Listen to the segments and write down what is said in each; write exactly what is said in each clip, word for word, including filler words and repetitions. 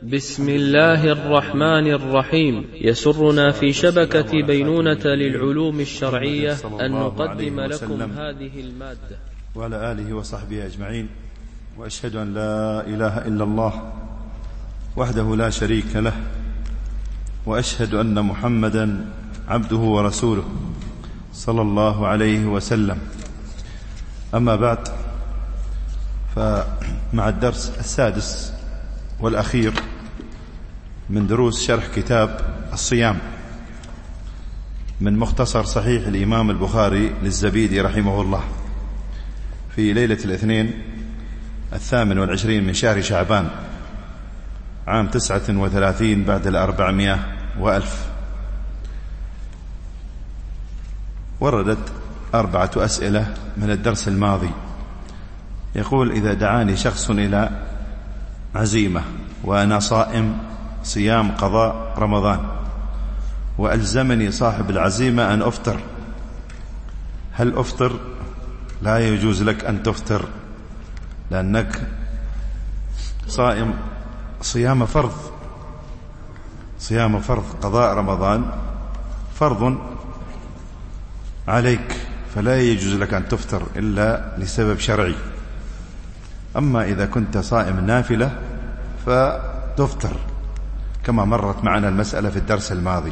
بسم الله الرحمن الرحيم. يسرنا في شبكة بينونة للعلوم الشرعية أن نقدم لكم هذه المادة. وعلى آله وصحبه أجمعين، وأشهد أن لا إله إلا الله وحده لا شريك له، وأشهد أن محمدا عبده ورسوله صلى الله عليه وسلم. أما بعد، فمع الدرس السادس والأخير من دروس شرح كتاب الصيام من مختصر صحيح الإمام البخاري للزبيدي رحمه الله، في ليلة الاثنين الثامن والعشرين من شهر شعبان عام تسعة وثلاثين بعد الأربعمائة وألف. وردت أربعة أسئلة من الدرس الماضي. يقول: إذا دعاني شخص إلى عزيمة وأنا صائم صيام قضاء رمضان، وألزمني صاحب العزيمة أن أفطر، هل أفطر؟ لا يجوز لك أن تفطر، لأنك صائم صيام فرض، صيام فرض. قضاء رمضان فرض عليك، فلا يجوز لك أن تفطر إلا لسبب شرعي. أما إذا كنت صائم نافلة فتفطر، كما مرت معنا المسألة في الدرس الماضي.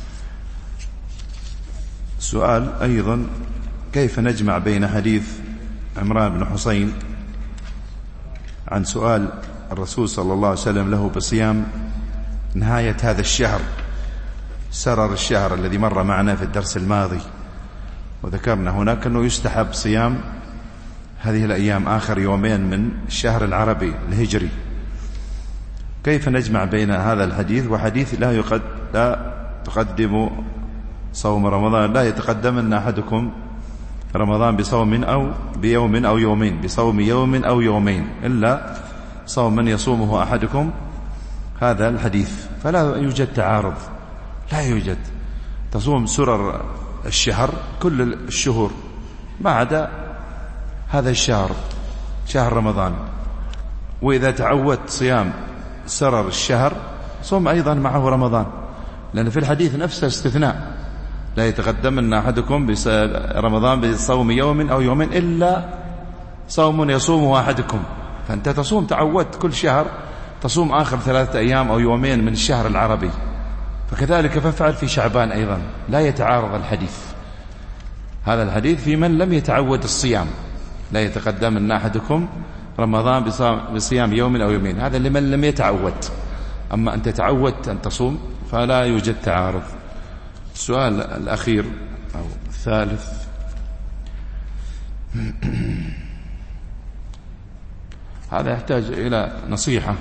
سؤال أيضا: كيف نجمع بين حديث عمران بن حسين عن سؤال الرسول صلى الله عليه وسلم له بصيام نهاية هذا الشهر، سرر الشهر الذي مر معنا في الدرس الماضي، وذكرنا هناك أنه يستحب صيام هذه الأيام آخر يومين من الشهر العربي الهجري. كيف نجمع بين هذا الحديث وحديث لا يقد لا تقدم صوم رمضان، لا يتقدمن أحدكم رمضان بصوم أو بيوم أو يومين، بصوم يوم أو يومين، إلا صوم من يصومه أحدكم، هذا الحديث. فلا يوجد تعارض، لا يوجد. تصوم سرر الشهر كل الشهور ما عدا هذا الشهر، شهر رمضان. وإذا تعودت صيام سرر الشهر صوم أيضا معه رمضان، لأن في الحديث نفسه استثناء: لا يتقدمن أحدكم رمضان بصوم يوم أو يومين إلا صوم يصومه أحدكم. فأنت تصوم، تعودت كل شهر تصوم آخر ثلاثة أيام أو يومين من الشهر العربي، فكذلك فافعل في شعبان أيضا. لا يتعارض الحديث. هذا الحديث في من لم يتعود الصيام: لا يتقدمن أحدكم رمضان بصيام يوم أو يومين، هذا لمن لم يتعود. أما أنت تعودت أن تصوم فلا يوجد تعارض. السؤال الأخير أو الثالث: هذا يحتاج إلى نصيحة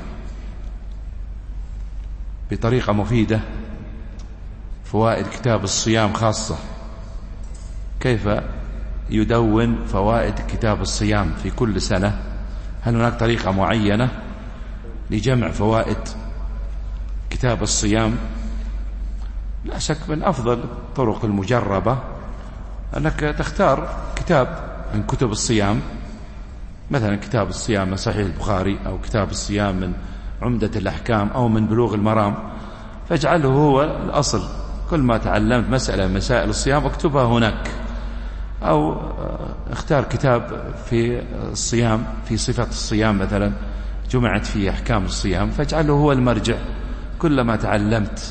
بطريقة مفيدة. فوائد كتاب الصيام خاصة، كيف يدون فوائد كتاب الصيام في كل سنة؟ هل هناك طريقة معينة لجمع فوائد كتاب الصيام؟ لا شك من أفضل الطرق المجربة أنك تختار كتاب من كتب الصيام، مثلا كتاب الصيام من صحيح البخاري، أو كتاب الصيام من عمدة الأحكام، أو من بلوغ المرام، فاجعله هو الأصل. كل ما تعلمت مسألة من مسائل الصيام اكتبها هناك، أو اختار كتاب في الصيام في صفة الصيام مثلا جمعت فيه أحكام الصيام، فاجعله هو المرجع. كلما تعلمت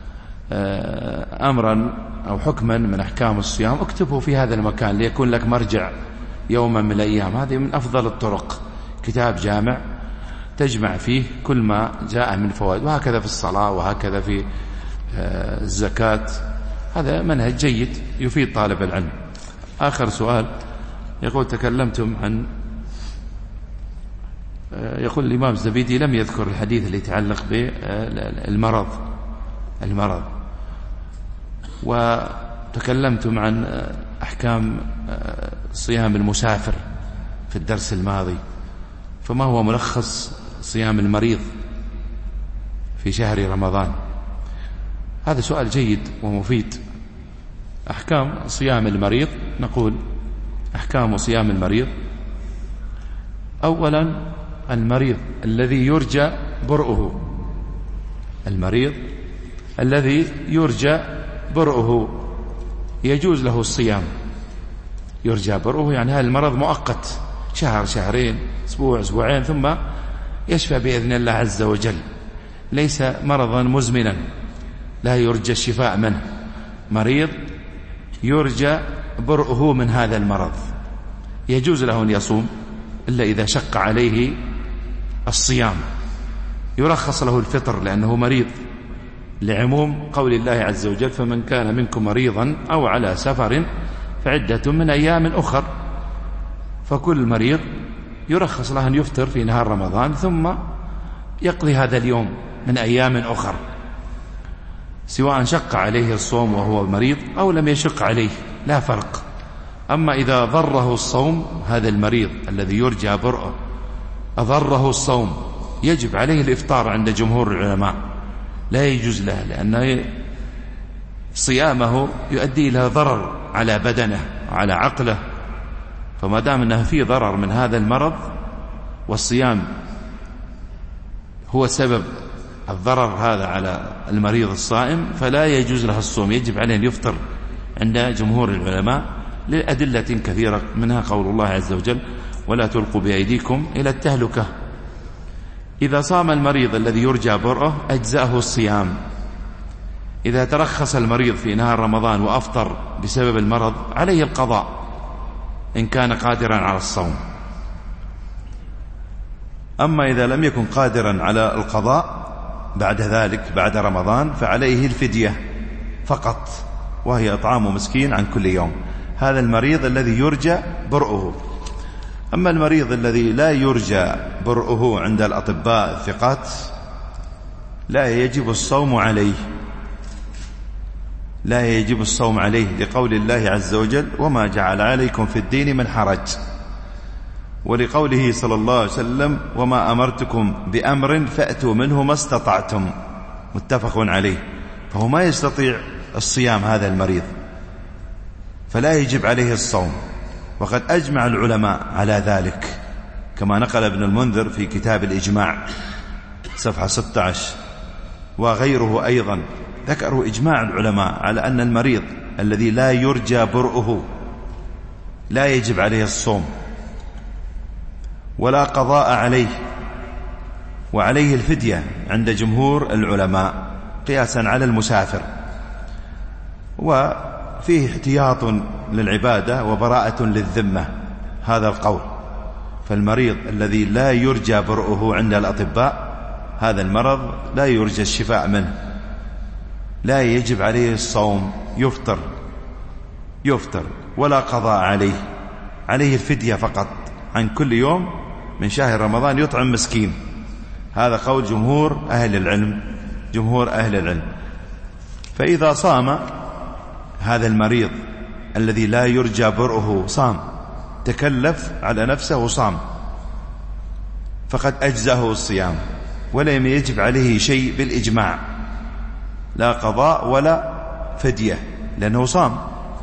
أمرا أو حكما من أحكام الصيام اكتبه في هذا المكان ليكون لك مرجع يوما من الأيام. هذه من أفضل الطرق، كتاب جامع تجمع فيه كل ما جاء من فوائد. وهكذا في الصلاة، وهكذا في الزكاة. هذا منهج جيد يفيد طالب العلم. آخر سؤال: يقول: تكلمتم عن يقول الإمام الزبيدي لم يذكر الحديث اللي يتعلق بالمرض المرض وتكلمتم عن أحكام صيام المسافر في الدرس الماضي، فما هو ملخص صيام المريض في شهر رمضان؟ هذا سؤال جيد ومفيد. أحكام صيام المريض، نقول أحكام صيام المريض: أولا المريض الذي يرجى برؤه المريض الذي يرجى برؤه يجوز له الصيام. يرجى برؤه يعني هذا المرض مؤقت، شهر شهرين أسبوع أسبوعين ثم يشفى بإذن الله عز وجل، ليس مرضا مزمنا لا يرجى الشفاء منه. مريض يرجى برؤه من هذا المرض يجوز له أن يصوم إلا إذا شق عليه الصيام، يرخص له الفطر لأنه مريض، لعموم قول الله عز وجل فمن كان منكم مريضا أو على سفر فعدة من أيام أخر. فكل مريض يرخص له أن يفطر في نهار رمضان ثم يقضي هذا اليوم من أيام أخر، سواء شق عليه الصوم وهو مريض أو لم يشق عليه لا فرق. أما إذا ضره الصوم، هذا المريض الذي يرجى برؤه أضره الصوم يجب عليه الإفطار عند جمهور العلماء، لا يجوز له، لأن صيامه يؤدي إلى ضرر على بدنه وعلى عقله. فما دام أنه فيه ضرر من هذا المرض والصيام هو سبب الضرر هذا على المريض الصائم، فلا يجوز له الصوم، يجب عليه أن يفطر عند جمهور العلماء لأدلة كثيرة، منها قول الله عز وجل ولا تلقوا بأيديكم إلى التهلكة. إذا صام المريض الذي يرجى برؤه أجزأه الصيام. إذا ترخص المريض في نهار رمضان وأفطر بسبب المرض عليه القضاء إن كان قادرا على الصوم. أما إذا لم يكن قادرا على القضاء بعد ذلك بعد رمضان فعليه الفدية فقط، وهي إطعام مسكين عن كل يوم. هذا المريض الذي يرجى برؤه. أما المريض الذي لا يرجى برؤه عند الأطباء الثقات لا يجب الصوم عليه، لا يجب الصوم عليه لقول الله عز وجل وما جعل عليكم في الدين من حرج، ولقوله صلى الله عليه وسلم وما أمرتكم بأمر فأتوا منه ما استطعتم، متفق عليه. فهو ما يستطيع الصيام هذا المريض، فلا يجب عليه الصوم، وقد أجمع العلماء على ذلك كما نقل ابن المنذر في كتاب الإجماع صفحة ستة عشر، وغيره أيضا ذكروا إجماع العلماء على أن المريض الذي لا يرجى برؤه لا يجب عليه الصوم ولا قضاء عليه، وعليه الفدية عند جمهور العلماء قياسا على المسافر، وفيه احتياط للعبادة وبراءة للذمة هذا القول. فالمريض الذي لا يرجى برؤه عند الأطباء هذا المرض لا يرجى الشفاء منه، لا يجب عليه الصوم، يفطر يفطر ولا قضاء عليه، عليه الفدية فقط عن كل يوم من شهر رمضان يطعم مسكين. هذا قول جمهور أهل العلم جمهور أهل العلم. فإذا صام هذا المريض الذي لا يرجى برؤه صام، تكلف على نفسه وصام، فقد أجزاه الصيام ولم يجب عليه شيء بالإجماع، لا قضاء ولا فدية، لأنه صام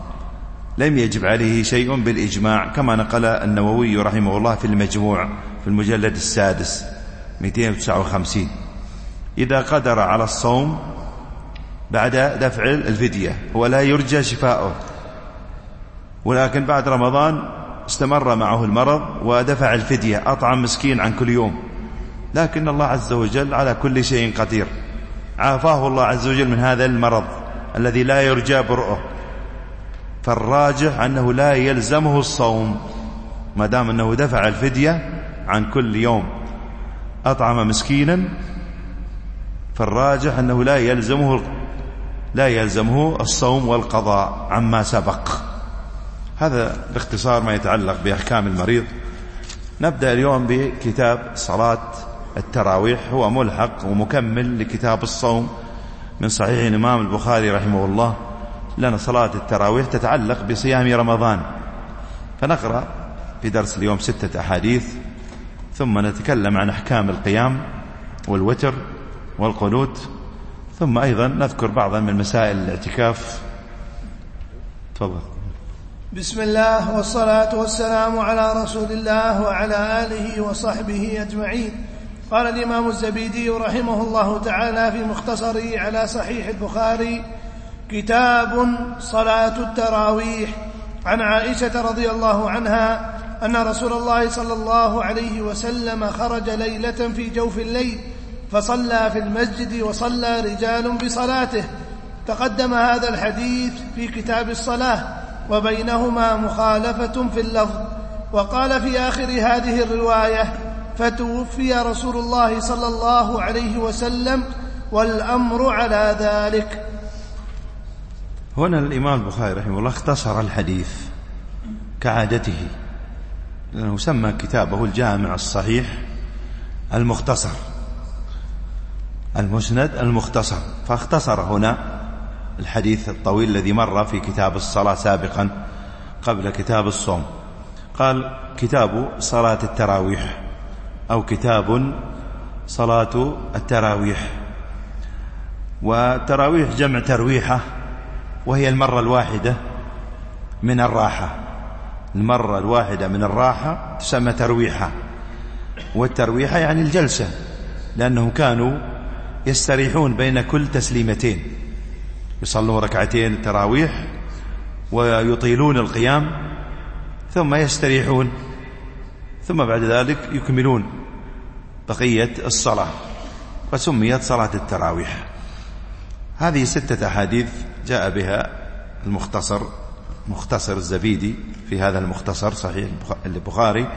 لم يجب عليه شيء بالإجماع، كما نقل النووي رحمه الله في المجموع في المجلد السادس مئتين وتسعة وخمسين. إذا قدر على الصوم بعد دفع الفدية ولا يرجى شفاؤه، ولكن بعد رمضان استمر معه المرض ودفع الفدية أطعم مسكين عن كل يوم، لكن الله عز وجل على كل شيء قدير، عافاه الله عز وجل من هذا المرض الذي لا يرجى برؤه، فالراجح أنه لا يلزمه الصوم ما دام أنه دفع الفدية عن كل يوم أطعم مسكينا، فالراجح أنه لا يلزمه لا يلزمه الصوم والقضاء عما سبق. هذا باختصار ما يتعلق بأحكام المريض. نبدأ اليوم بكتاب صلاة التراويح، هو ملحق ومكمل لكتاب الصوم من صحيح الإمام البخاري رحمه الله، لأن صلاة التراويح تتعلق بصيام رمضان، فنقرأ في درس اليوم ستة أحاديث، ثم نتكلم عن أحكام القيام والوتر والقنوت، ثم أيضا نذكر بعضا من مسائل الاعتكاف. تفضل. بسم الله والصلاة والسلام على رسول الله وعلى آله وصحبه أجمعين. قال الإمام الزبيدي رحمه الله تعالى في مختصره على صحيح البخاري: كتاب صلاة التراويح. عن عائشة رضي الله عنها أن رسول الله صلى الله عليه وسلم خرج ليلة في جوف الليل فصلى في المسجد وصلى رجال بصلاته. تقدم هذا الحديث في كتاب الصلاة وبينهما مخالفة في اللفظ. وقال في آخر هذه الرواية: فتوفي رسول الله صلى الله عليه وسلم والأمر على ذلك. هنا الإمام البخاري رحمه الله اختصر الحديث كعادته، لأنه سمى كتابه الجامع الصحيح المختصر، المسند المختصر، فاختصر هنا الحديث الطويل الذي مر في كتاب الصلاة سابقا قبل كتاب الصوم. قال: كتاب صلاة التراويح، أو كتاب صلاة التراويح. والتراويح جمع ترويحة، وهي المرة الواحدة من الراحة. المرة الواحدة من الراحة تسمى ترويحة، والترويحة يعني الجلسة، لأنهم كانوا يستريحون بين كل تسليمتين، يصلون ركعتين تراويح ويطيلون القيام ثم يستريحون، ثم بعد ذلك يكملون بقية الصلاة، فسميت صلاة التراويح. هذه ستة أحاديث جاء بها المختصر مختصر الزبيدي في هذا المختصر صحيح البخاري،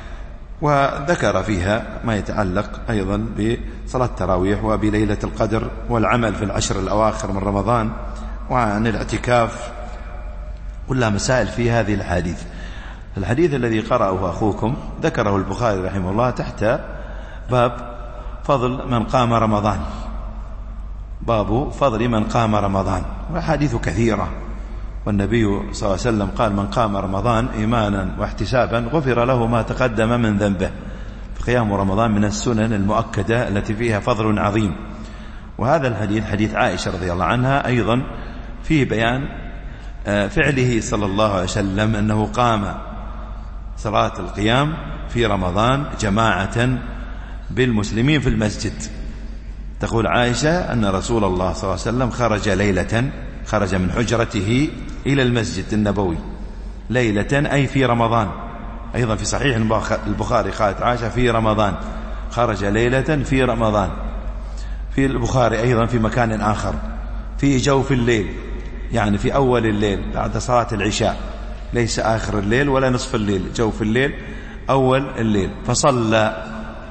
وذكر فيها ما يتعلق أيضا بصلاة التراويح وبليلة القدر والعمل في العشر الأواخر من رمضان وعن الاعتكاف، كلها مسائل في هذه الحديث. الحديث الذي قرأه أخوكم ذكره البخاري رحمه الله تحت باب فضل من قام رمضان، باب فضل من قام رمضان، وحديث كثيرة. والنبي صلى الله عليه وسلم قال: من قام رمضان إيمانا واحتسابا غفر له ما تقدم من ذنبه. فقيام رمضان من السنن المؤكدة التي فيها فضل عظيم. وهذا الحديث حديث عائشة رضي الله عنها أيضا فيه بيان فعله صلى الله عليه وسلم، أنه قام صلاة القيام في رمضان جماعة بالمسلمين في المسجد. تقول عائشة أن رسول الله صلى الله عليه وسلم خرج ليلة، خرج من حجرته إلى المسجد النبوي ليلة، أي في رمضان. أيضا في صحيح البخاري قالت عائشة في رمضان، خرج ليلة في رمضان. في البخاري أيضا في مكان آخر في جوف الليل، يعني في أول الليل بعد صلاة العشاء، ليس آخر الليل ولا نصف الليل، جوف الليل أول الليل. فصلى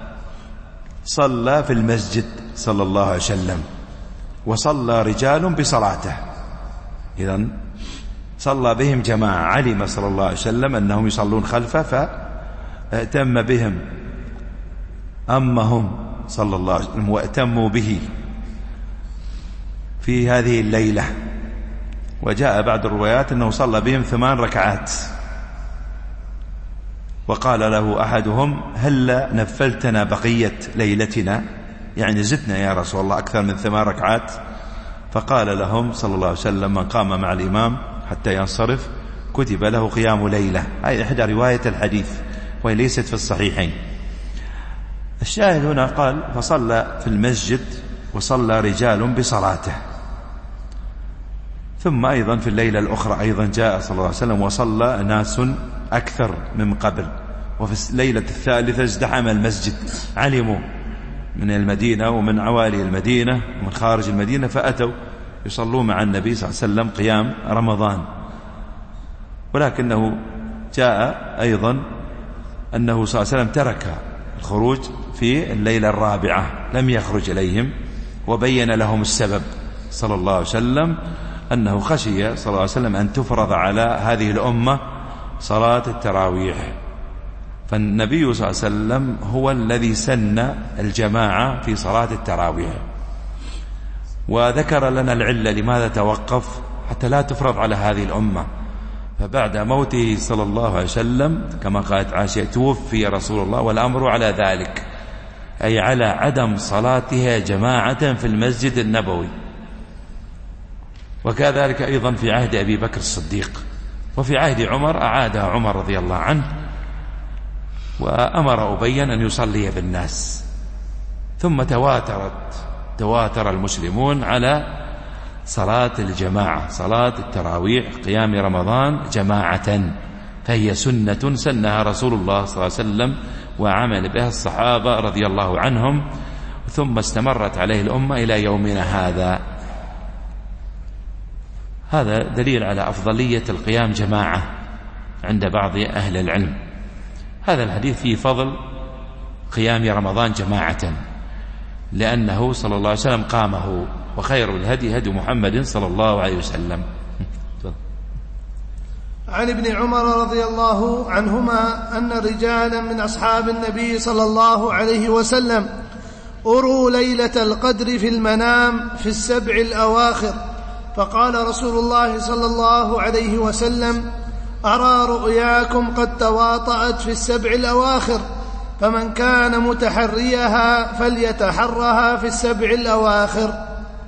صلى في المسجد صلى الله عليه وسلم، وصلى رجال بصلاته. إذن صلى بهم جماعة، علم صلى الله عليه وسلم أنهم يصلون خلفه فأتم بهم، أمهم صلى الله عليه وسلم وأتموا به في هذه الليلة. وجاء بعد الروايات أنه صلى بهم ثمان ركعات، وقال له أحدهم: هل نفلتنا بقية ليلتنا، يعني زدنا يا رسول الله أكثر من ثمان ركعات؟ فقال لهم صلى الله عليه وسلم: من قام مع الإمام حتى ينصرف كتب له قيام ليلة. هذه إحدى رواية الحديث وهي ليست في الصحيحين. الشاهد هنا قال: فصلى في المسجد وصلى رجال بصلاته. ثم أيضا في الليلة الأخرى أيضا جاء صلى الله عليه وسلم وصلى ناس أكثر من قبل. وفي الليلة الثالثة ازدحم المسجد، علموا من المدينة ومن عوالي المدينة ومن خارج المدينة، فأتوا يصلوا مع النبي صلى الله عليه وسلم قيام رمضان. ولكنه جاء أيضا أنه صلى الله عليه وسلم ترك الخروج في الليلة الرابعة، لم يخرج إليهم، وبين لهم السبب صلى الله عليه وسلم أنه خشي صلى الله عليه وسلم أن تفرض على هذه الأمة صلاة التراويح. فالنبي صلى الله عليه وسلم هو الذي سن الجماعة في صلاة التراويح، وذكر لنا العلة لماذا توقف حتى لا تفرض على هذه الأمة. فبعد موته صلى الله عليه وسلم كما قالت عائشة: توفي رسول الله والأمر على ذلك، أي على عدم صلاتها جماعة في المسجد النبوي. وكذلك أيضا في عهد أبي بكر الصديق، وفي عهد عمر أعادها عمر رضي الله عنه، وأمر أبيا أن يصلي بالناس. ثم تواترت تواتر المسلمون على صلاة الجماعة، صلاة التراويح قيام رمضان جماعة، فهي سنة سنها رسول الله صلى الله عليه وسلم وعمل بها الصحابة رضي الله عنهم، ثم استمرت عليه الأمة إلى يومنا هذا. هذا دليل على أفضلية القيام جماعة عند بعض أهل العلم. هذا الحديث فيه فضل قيام رمضان جماعة، لأنه صلى الله عليه وسلم قامه، وخير الهدي هدي محمد صلى الله عليه وسلم. عن ابن عمر رضي الله عنهما أن رجالا من أصحاب النبي صلى الله عليه وسلم أروا ليلة القدر في المنام في السبع الأواخر، فقال رسول الله صلى الله عليه وسلم: أرى رؤياكم قد تواطأت في السبع الأواخر، فمن كان متحريها فليتحرها في السبع الأواخر.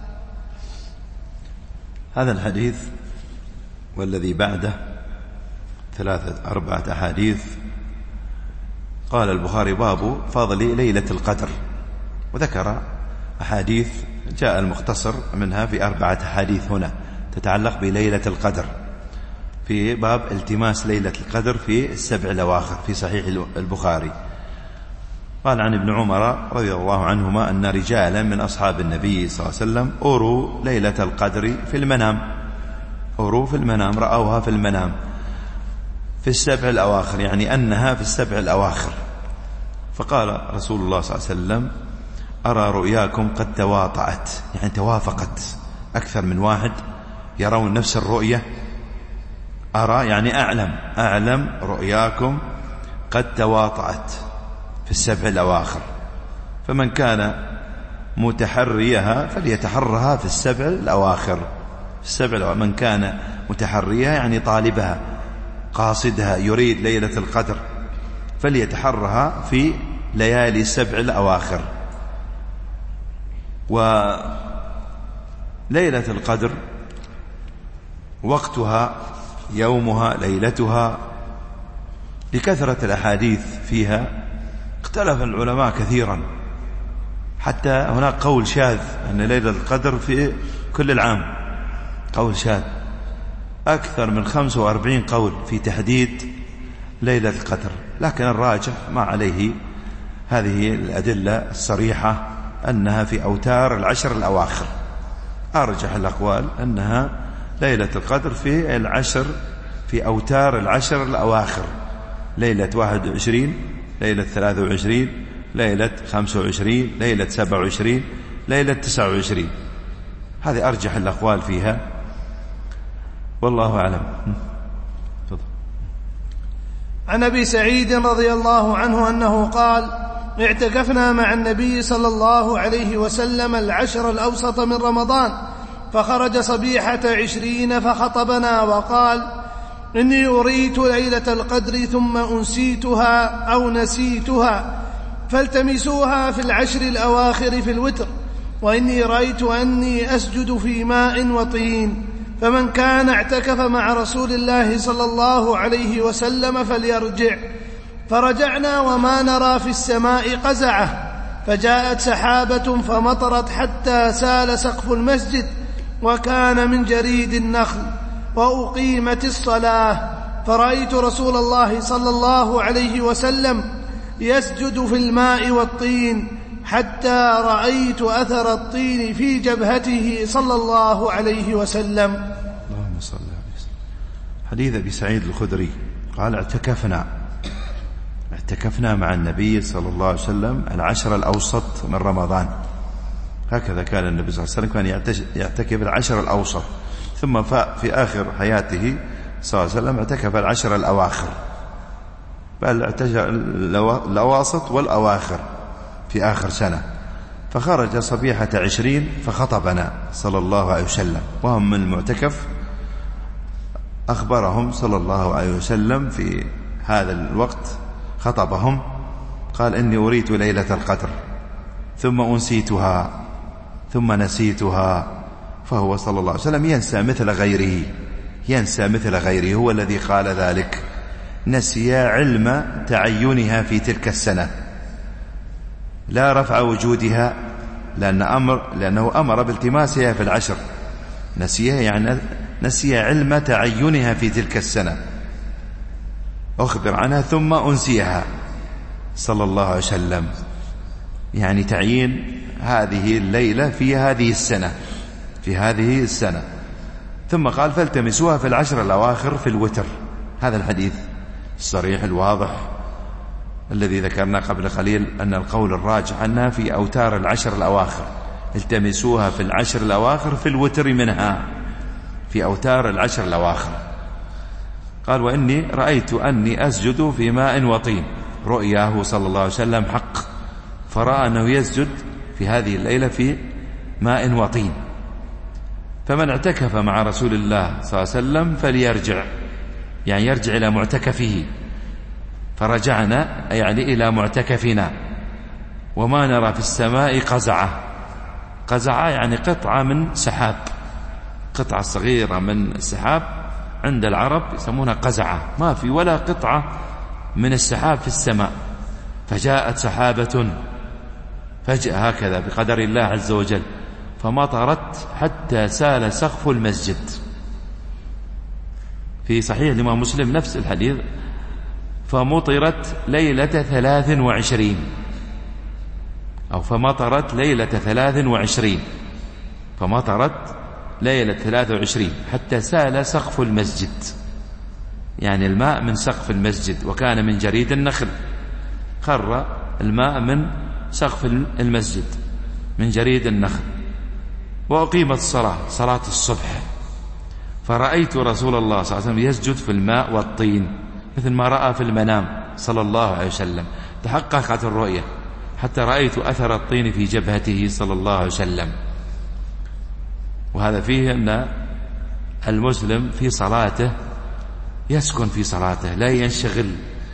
هذا الحديث والذي بعده ثلاثة أربعة أحاديث. قال البخاري: باب فضل ليلة القدر، وذكر أحاديث جاء المختصر منها في أربعة أحاديث هنا تتعلق بليلة القدر، في باب التماس ليلة القدر في السبع الأواخر في صحيح البخاري. قال عن ابن عمر رضي الله عنهما أن رجالا من أصحاب النبي صلى الله عليه وسلم أروا ليلة القدر في المنام، أروا في المنام، رأوها في المنام في السبع الأواخر، يعني أنها في السبع الأواخر. فقال رسول الله صلى الله عليه وسلم: أرى رؤياكم قد تواطأت، يعني توافقت، أكثر من واحد يرون نفس الرؤية. أرى يعني أعلم، أعلم رؤياكم قد تواطأت في السبع الأواخر، فمن كان متحريها فليتحرها في السبع الأواخر. في السبع الأواخر من كان متحريها يعني طالبها قاصدها يريد ليلة القدر فليتحرها في ليالي السبع الأواخر. وليلة القدر وقتها يومها ليلتها لكثرة الأحاديث فيها اختلف العلماء كثيرا، حتى هناك قول شاذ أن ليلة القدر في كل العام، قول شاذ. أكثر من خمسة وأربعين قول في تحديد ليلة القدر، لكن الراجح ما عليه هذه الأدلة الصريحة أنها في أوتار العشر الأواخر. أرجح الأقوال أنها ليلة القدر في العشر، في أوتار العشر الأواخر، ليلة واحد وعشرين، ليلة ثلاثة وعشرين، ليلة خمسة وعشرين، ليلة سبعة وعشرين، ليلة تسعة وعشرين. هذه أرجح الأقوال فيها، والله أعلم. عن أبي سعيد رضي الله عنه أنه قال: اعتكفنا مع النبي صلى الله عليه وسلم العشر الأوسط من رمضان، فخرج صبيحة عشرين فخطبنا وقال: إني أريت ليلة القدر ثم أنسيتها أو نسيتها، فالتمسوها في العشر الأواخر في الوتر، وإني رأيت أني أسجد في ماء وطين، فمن كان اعتكف مع رسول الله صلى الله عليه وسلم فليرجع. فرجعنا وما نرى في السماء قزعة، فجاءت سحابة فمطرت حتى سال سقف المسجد، وكان من جريد النخل، وأقيمت الصلاة، فرأيت رسول الله صلى الله عليه وسلم يسجد في الماء والطين، حتى رأيت أثر الطين في جبهته صلى الله عليه وسلم. اللهم صل عليه وسلم. حديث أبي سعيد الخدري قال: اعتكفنا اعتكفنا مع النبي صلى الله عليه وسلم العشر الأوسط من رمضان. هكذا كان النبي صلى الله عليه وسلم كان يعتكف العشر الأوسط، ثم في آخر حياته صلى الله عليه وسلم اعتكف العشر الأواخر، بل اعتكف الأواسط والأواخر في آخر سنة. فخرج صبيحة عشرين فخطبنا صلى الله عليه وسلم وهم من المعتكف، أخبرهم صلى الله عليه وسلم في هذا الوقت، خطبهم قال: إني أريت ليلة القدر ثم أنسيتها ثم نسيتها. فهو صلى الله عليه وسلم ينسى مثل غيره، ينسى مثل غيره، هو الذي قال ذلك، نسي علم تعينها في تلك السنة. لا رفع وجودها، لأن أمر لأنه أمر بالتماسها في العشر، نسيها يعني نسي علم تعينها في تلك السنة، أخبر عنها ثم أنسيها صلى الله عليه وسلم، يعني تعيين هذه الليلة في هذه السنة في هذه السنة ثم قال فالتمسوها في العشر الأواخر في الوتر. هذا الحديث الصريح الواضح الذي ذكرنا قبل قليل أن القول الراجح أنها في أوتار العشر الأواخر، التمسوها في العشر الأواخر في الوتر منها، في أوتار العشر الأواخر. قال وإني رأيت أني أسجد في ماء وطين، رؤياه صلى الله عليه وسلم حق، فرأى أنه يسجد في هذه الليلة في ماء وطين. فمن اعتكف مع رسول الله صلى الله عليه وسلم فليرجع، يعني يرجع إلى معتكفه. فرجعنا يعني إلى معتكفنا. وما نرى في السماء قزعة، قزعة يعني قطعة من سحاب، قطعة صغيرة من السحاب، عند العرب يسمونها قزعة، ما في ولا قطعة من السحاب في السماء. فجاءت سحابة فجأة هكذا بقدر الله عز وجل، فمطرت حتى سال سقف المسجد. في صحيح الإمام مسلم نفس الحديث، فمطرت ليلة ثلاث وعشرين أو فمطرت ليلة ثلاث وعشرين فمطرت ليلة ثلاث وعشرين حتى سال سقف المسجد، يعني الماء من سقف المسجد، وكان من جريد النخل، خر الماء من سقف المسجد من جريد النخل. وأقيمت الصلاة، صلاة الصبح، فرأيت رسول الله صلى الله عليه وسلم يسجد في الماء والطين مثل ما رأى في المنام صلى الله عليه وسلم. تحققت الرؤية حتى رأيت أثر الطين في جبهته صلى الله عليه وسلم. وهذا فيه أن المسلم في صلاته يسكن في صلاته، لا ينشغل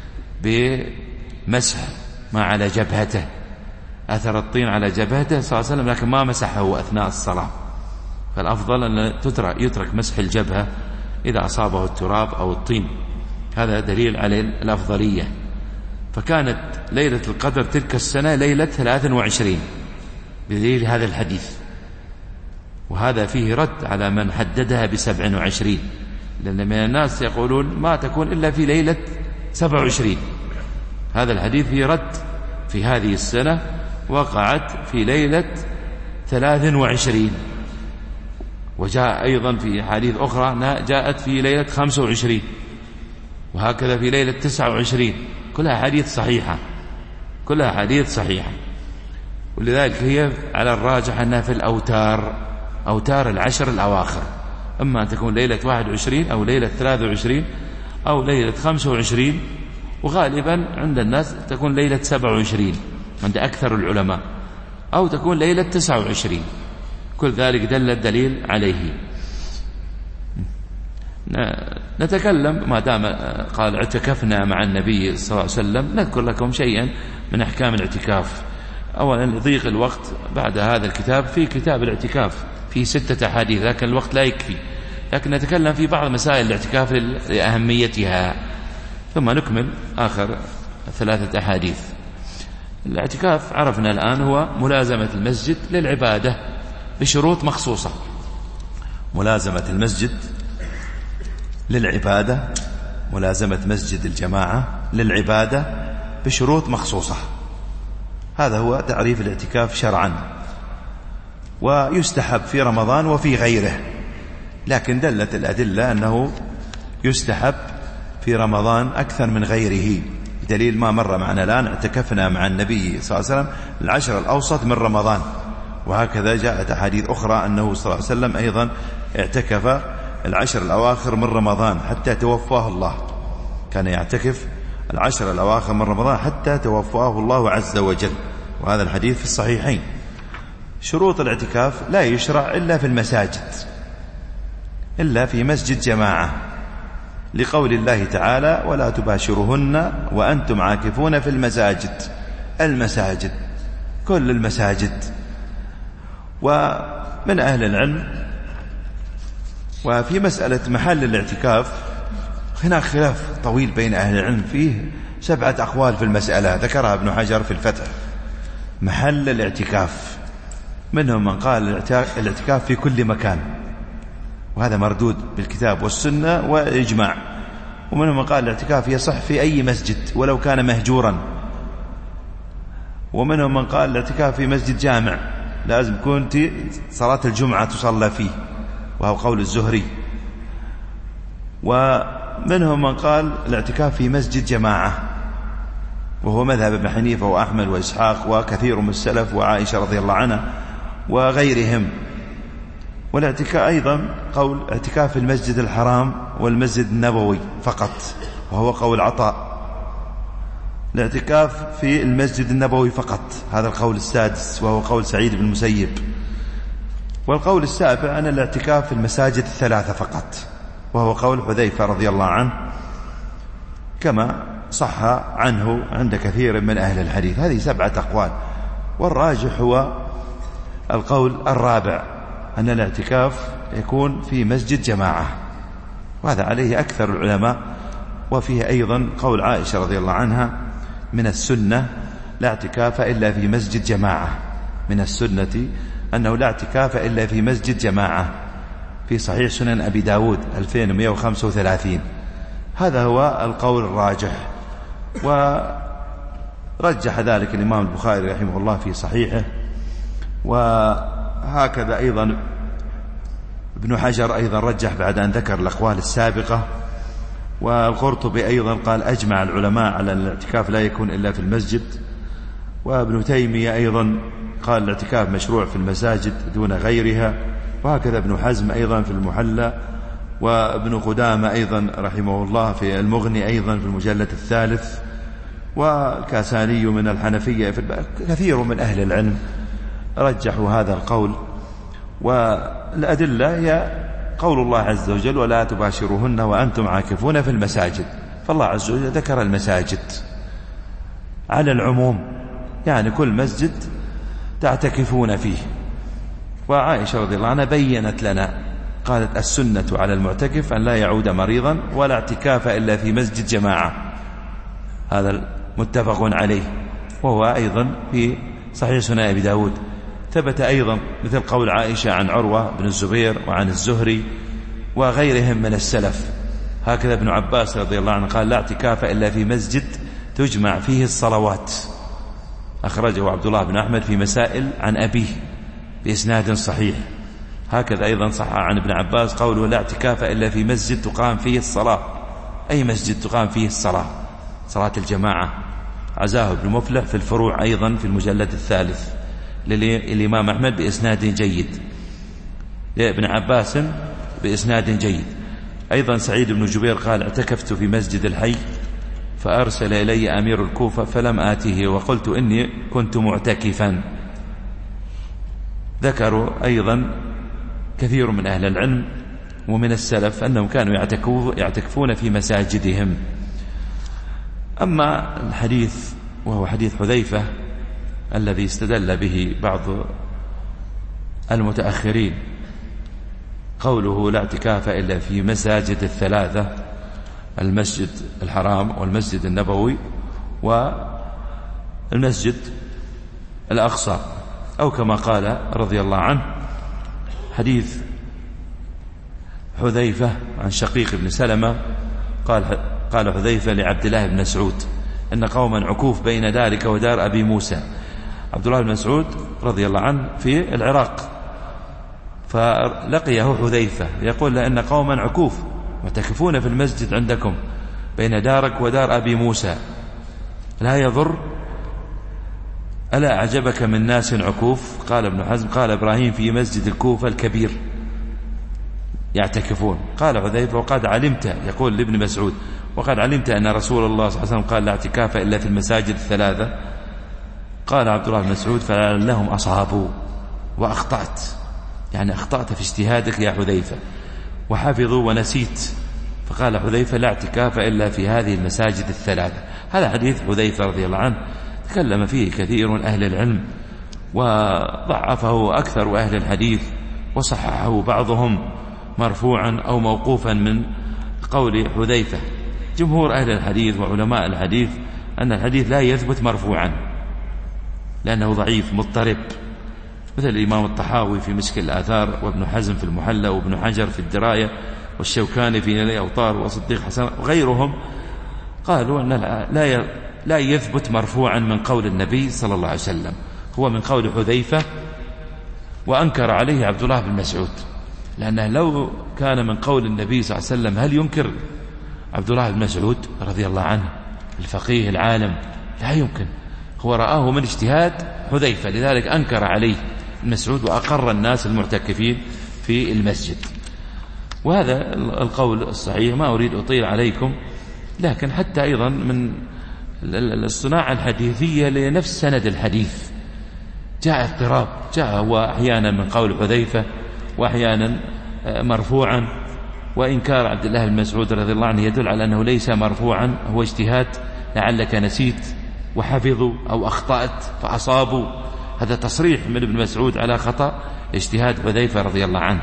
بمسح ما على جبهته، أثر الطين على جبهته صلى الله عليه وسلم، لكن ما مسحه أثناء الصلاة. فالأفضل أن تترك يترك مسح الجبهة إذا أصابه التراب أو الطين، هذا دليل على الأفضلية. فكانت ليلة القدر تلك السنة ليلة ثلاث وعشرين بدليل هذا الحديث. وهذا فيه رد على من حددها بسبع وعشرين، لأن من الناس يقولون ما تكون إلا في ليلة سبع وعشرين. هذا الحديث فيه رد، في هذه السنة وقعت في ليلة ثلاث وعشرين. وجاء أيضا في حديث أخرى جاءت في ليلة خمس وعشرين، وهكذا في ليلة تسعة وعشرين. كلها حديث صحيحة، كلها حديث صحيحة. ولذلك هي على الراجح أنها في الأوتار، أوتار العشر الأواخر، أما أن تكون ليلة واحد وعشرين أو ليلة ثلاث وعشرين أو ليلة خمس وعشرين، وغالبا عند الناس تكون ليلة سبع وعشرين عند أكثر العلماء، أو تكون ليلة تسعة وعشرين. كل ذلك دل الدليل عليه. نتكلم ما دام قال اعتكفنا مع النبي صلى الله عليه وسلم، نذكر لكم شيئا من أحكام الاعتكاف. أولا لضيق الوقت بعد هذا الكتاب في كتاب الاعتكاف في ستة أحاديث، لكن الوقت لا يكفي، لكن نتكلم في بعض مسائل الاعتكاف لأهميتها، ثم نكمل آخر ثلاثة أحاديث. الاعتكاف عرفنا الآن هو ملازمة المسجد للعبادة بشروط مخصوصة، ملازمة المسجد للعبادة، ملازمة مسجد الجماعة للعبادة بشروط مخصوصة. هذا هو تعريف الاعتكاف شرعا، ويستحب في رمضان وفي غيره، لكن دلت الأدلة أنه يستحب في رمضان أكثر من غيره، دليل ما مر معنا الآن اعتكفنا مع النبي صلى الله عليه وسلم العشر الأوسط من رمضان، وهكذا جاءت أحاديث أخرى أنه صلى الله عليه وسلم أيضا اعتكف العشر الأواخر من رمضان حتى توفاه الله، كان يعتكف العشر الأواخر من رمضان حتى توفاه الله عز وجل، وهذا الحديث في الصحيحين. شروط الاعتكاف لا يشرع إلا في المساجد، إلا في مسجد جماعة، لقول الله تعالى ولا تباشرهن وأنتم عاكفون في المساجد. المساجد كل المساجد. ومن أهل العلم وفي مسألة محل الاعتكاف هناك خلاف طويل بين أهل العلم، فيه سبعة أقوال في المسألة ذكرها ابن حجر في الفتح، محل الاعتكاف. منهم من قال الاعتكاف في كل مكان، وهذا مردود بالكتاب والسنة والإجماع. ومنهم من قال الاعتكاف يصح في أي مسجد ولو كان مهجورا. ومنهم من قال الاعتكاف في مسجد جامع لازم يكون صلاة الجمعة تصلى فيه، وهو قول الزهري. ومنهم من قال الاعتكاف في مسجد جماعة، وهو مذهب ابن حنيفة وأحمد وإسحاق وكثير من السلف وعائشة رضي الله عنها وغيرهم. والاعتكاف أيضا قول اعتكاف في المسجد الحرام والمسجد النبوي فقط، وهو قول عطاء. الاعتكاف في المسجد النبوي فقط، هذا القول السادس، وهو قول سعيد بن المسيب. والقول السابع أن الاعتكاف في المساجد الثلاثة فقط، وهو قول حذيفة رضي الله عنه، كما صح عنه عند كثير من أهل الحديث. هذه سبعة أقوال، والراجح هو القول الرابع، أن الاعتكاف يكون في مسجد جماعة، وهذا عليه أكثر العلماء. وفيه أيضا قول عائشة رضي الله عنها: من السنة لا اعتكاف إلا في مسجد جماعة. من السنة أنه لا اعتكاف إلا في مسجد جماعة، في صحيح سنن أبي داود ألفين ومئة وخمسة وثلاثين. هذا هو القول الراجح، ورجح ذلك الإمام البخاري رحمه الله في صحيحه. وهكذا أيضا ابن حجر أيضا رجح بعد أن ذكر الأقوال السابقة. والقرطبي أيضا قال أجمع العلماء على الاعتكاف لا يكون إلا في المسجد. وابن تيمية أيضا قال الاعتكاف مشروع في المساجد دون غيرها. وهكذا ابن حزم أيضا في المحلى، وابن قدامة أيضا رحمه الله في المغني أيضا في المجلد الثالث، والكاساني من الحنفية في الباب. كثير من أهل العلم رجحوا هذا القول. والأدلة هي قول الله عز وجل: ولا تباشروهن وأنتم عاكفون في المساجد. فالله عز وجل ذكر المساجد على العموم، يعني كل مسجد تعتكفون فيه. وعائشة رضي الله عنها بيّنت لنا، قالت: السنة على المعتكف أن لا يعود مريضا ولا اعتكاف إلا في مسجد جماعة. هذا متفق عليه، وهو أيضا في صحيح سنن أبي داود. ثبت أيضا مثل قول عائشة عن عروة بن الزبير وعن الزهري وغيرهم من السلف. هكذا ابن عباس رضي الله عنه قال: لا اعتكاف إلا في مسجد تجمع فيه الصلوات. أخرجه عبد الله بن أحمد في مسائل عن أبيه بإسناد صحيح. هكذا أيضا صح عن ابن عباس قوله: لا اعتكاف إلا في مسجد تقام فيه الصلاة. أي مسجد تقام فيه الصلاة، صلاة الجماعة. عزاه ابن مفلح في الفروع أيضا في المجلد الثالث للإمام أحمد بإسناد جيد، لابن عباس بإسناد جيد. أيضا سعيد بن جبير قال: اعتكفت في مسجد الحي فأرسل إلي أمير الكوفة فلم آته وقلت إني كنت معتكفا. ذكروا أيضا كثير من أهل العلم ومن السلف أنهم كانوا يعتكفون في مساجدهم. أما الحديث وهو حديث حذيفة الذي استدل به بعض المتأخرين، قوله: لا اعتكاف إلا في مساجد الثلاثة، المسجد الحرام والمسجد النبوي والمسجد الأقصى، أو كما قال رضي الله عنه حديث حذيفة عن شقيق بن سلمة قال قال حذيفة لعبد الله بن مسعود: إن قوما عكوف بين دارك ودار أبي موسى. عبد الله بن مسعود رضي الله عنه في العراق، فلقيه حذيفة يقول له: إن قوما عكوف معتكفون في المسجد عندكم بين دارك ودار أبي موسى، لا يضر، ألا أعجبك من ناس عكوف؟ قال ابن حزم: قال إبراهيم في مسجد الكوفة الكبير يعتكفون. قال حذيفة: وقد علمت، يقول لابن مسعود: وقد علمت أن رسول الله صلى الله عليه وسلم قال: لا اعتكاف إلا في المساجد الثلاثة. قال عبد الله بن مسعود: فلعلهم أصابوا وأخطأت، يعني أخطأت في اجتهادك يا حذيفة، وحفظوا ونسيت. فقال حذيفة: لا اعتكاف إلا في هذه المساجد الثلاثة. هذا حديث حذيفة رضي الله عنه تكلم فيه كثير من أهل العلم، وضعفه أكثر أهل الحديث، وصححه بعضهم مرفوعا أو موقوفا من قول حذيفة. جمهور أهل الحديث وعلماء الحديث أن الحديث لا يثبت مرفوعا، لأنه ضعيف مضطرب، مثل الإمام الطحاوي في مشكل الآثار، وابن حزم في المحلى، وابن حجر في الدراية، والشوكاني في نيل الأوطار، وصديق حسن وغيرهم، قالوا أن لا لا يثبت مرفوعا من قول النبي صلى الله عليه وسلم، هو من قول حذيفة، وأنكر عليه عبد الله بن مسعود، لأنه لو كان من قول النبي صلى الله عليه وسلم هل ينكر عبد الله بن مسعود رضي الله عنه الفقيه العالم؟ لا يمكن، هو رآه من اجتهاد حذيفة، لذلك أنكر عليه مسعود وأقر الناس المعتكفين في المسجد. وهذا القول الصحيح، ما أريد أطيل عليكم، لكن حتى أيضا من الصناعة الحديثية لنفس سند الحديث جاء اضطراب، جاء هو أحيانا من قول حذيفة وأحيانا مرفوعا، وإنكار عبد الله بن مسعود رضي الله عنه يدل على أنه ليس مرفوعا، هو اجتهاد، لعلك نسيت وحفظوا أو أخطأت فأصابوا، هذا تصريح من ابن مسعود على خطأ اجتهاد حذيفة رضي الله عنه،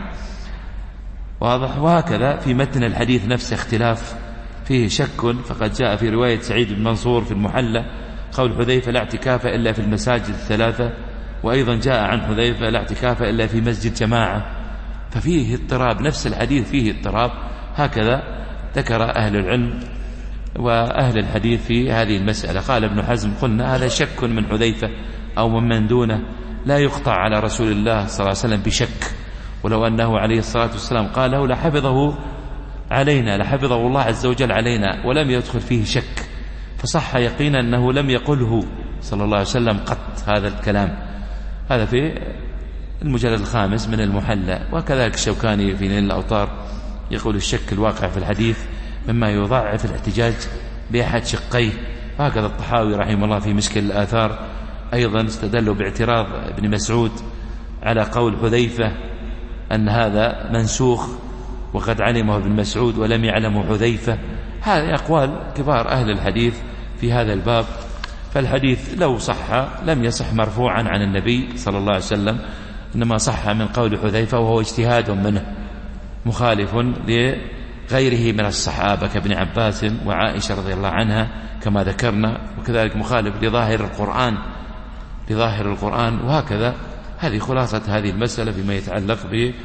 واضح. وهكذا في متن الحديث نفس اختلاف فيه شك، فقد جاء في رواية سعيد بن منصور في المحلى قول حذيفة لا اعتكاف إلا في المساجد الثلاثة، وأيضا جاء عن حذيفة لا اعتكاف إلا في مسجد جماعة، ففيه اضطراب، نفس الحديث فيه اضطراب. هكذا ذكر أهل العلم وأهل الحديث في هذه المسألة. قال ابن حزم قلنا هذا شك من حذيفة أو ممن دونه، لا يقطع على رسول الله صلى الله عليه وسلم بشك، ولو أنه عليه الصلاة والسلام قاله لحفظه علينا، لحفظه الله عز وجل علينا، ولم يدخل فيه شك، فصح يقينا أنه لم يقله صلى الله عليه وسلم قط هذا الكلام. هذا في المجلد الخامس من المحلى. وكذلك الشوكاني في نيل الأوطار يقول الشك الواقع في الحديث مما يضاعف الاحتجاج بأحد شقيه. وهكذا الطحاوي رحمه الله في مشكل الآثار أيضا استدلوا باعتراض ابن مسعود على قول حذيفة أن هذا منسوخ وقد علمه ابن مسعود ولم يعلمه حذيفة. هذه أقوال كبار أهل الحديث في هذا الباب. فالحديث لو صح لم يصح مرفوعا عن النبي صلى الله عليه وسلم، إنما صح من قول حذيفة، وهو اجتهاد منه مخالف لغيره من الصحابة كابن عباس وعائشة رضي الله عنها كما ذكرنا، وكذلك مخالف لظاهر القرآن لظاهر القرآن وهكذا. هذه خلاصة هذه المسألة بما يتعلق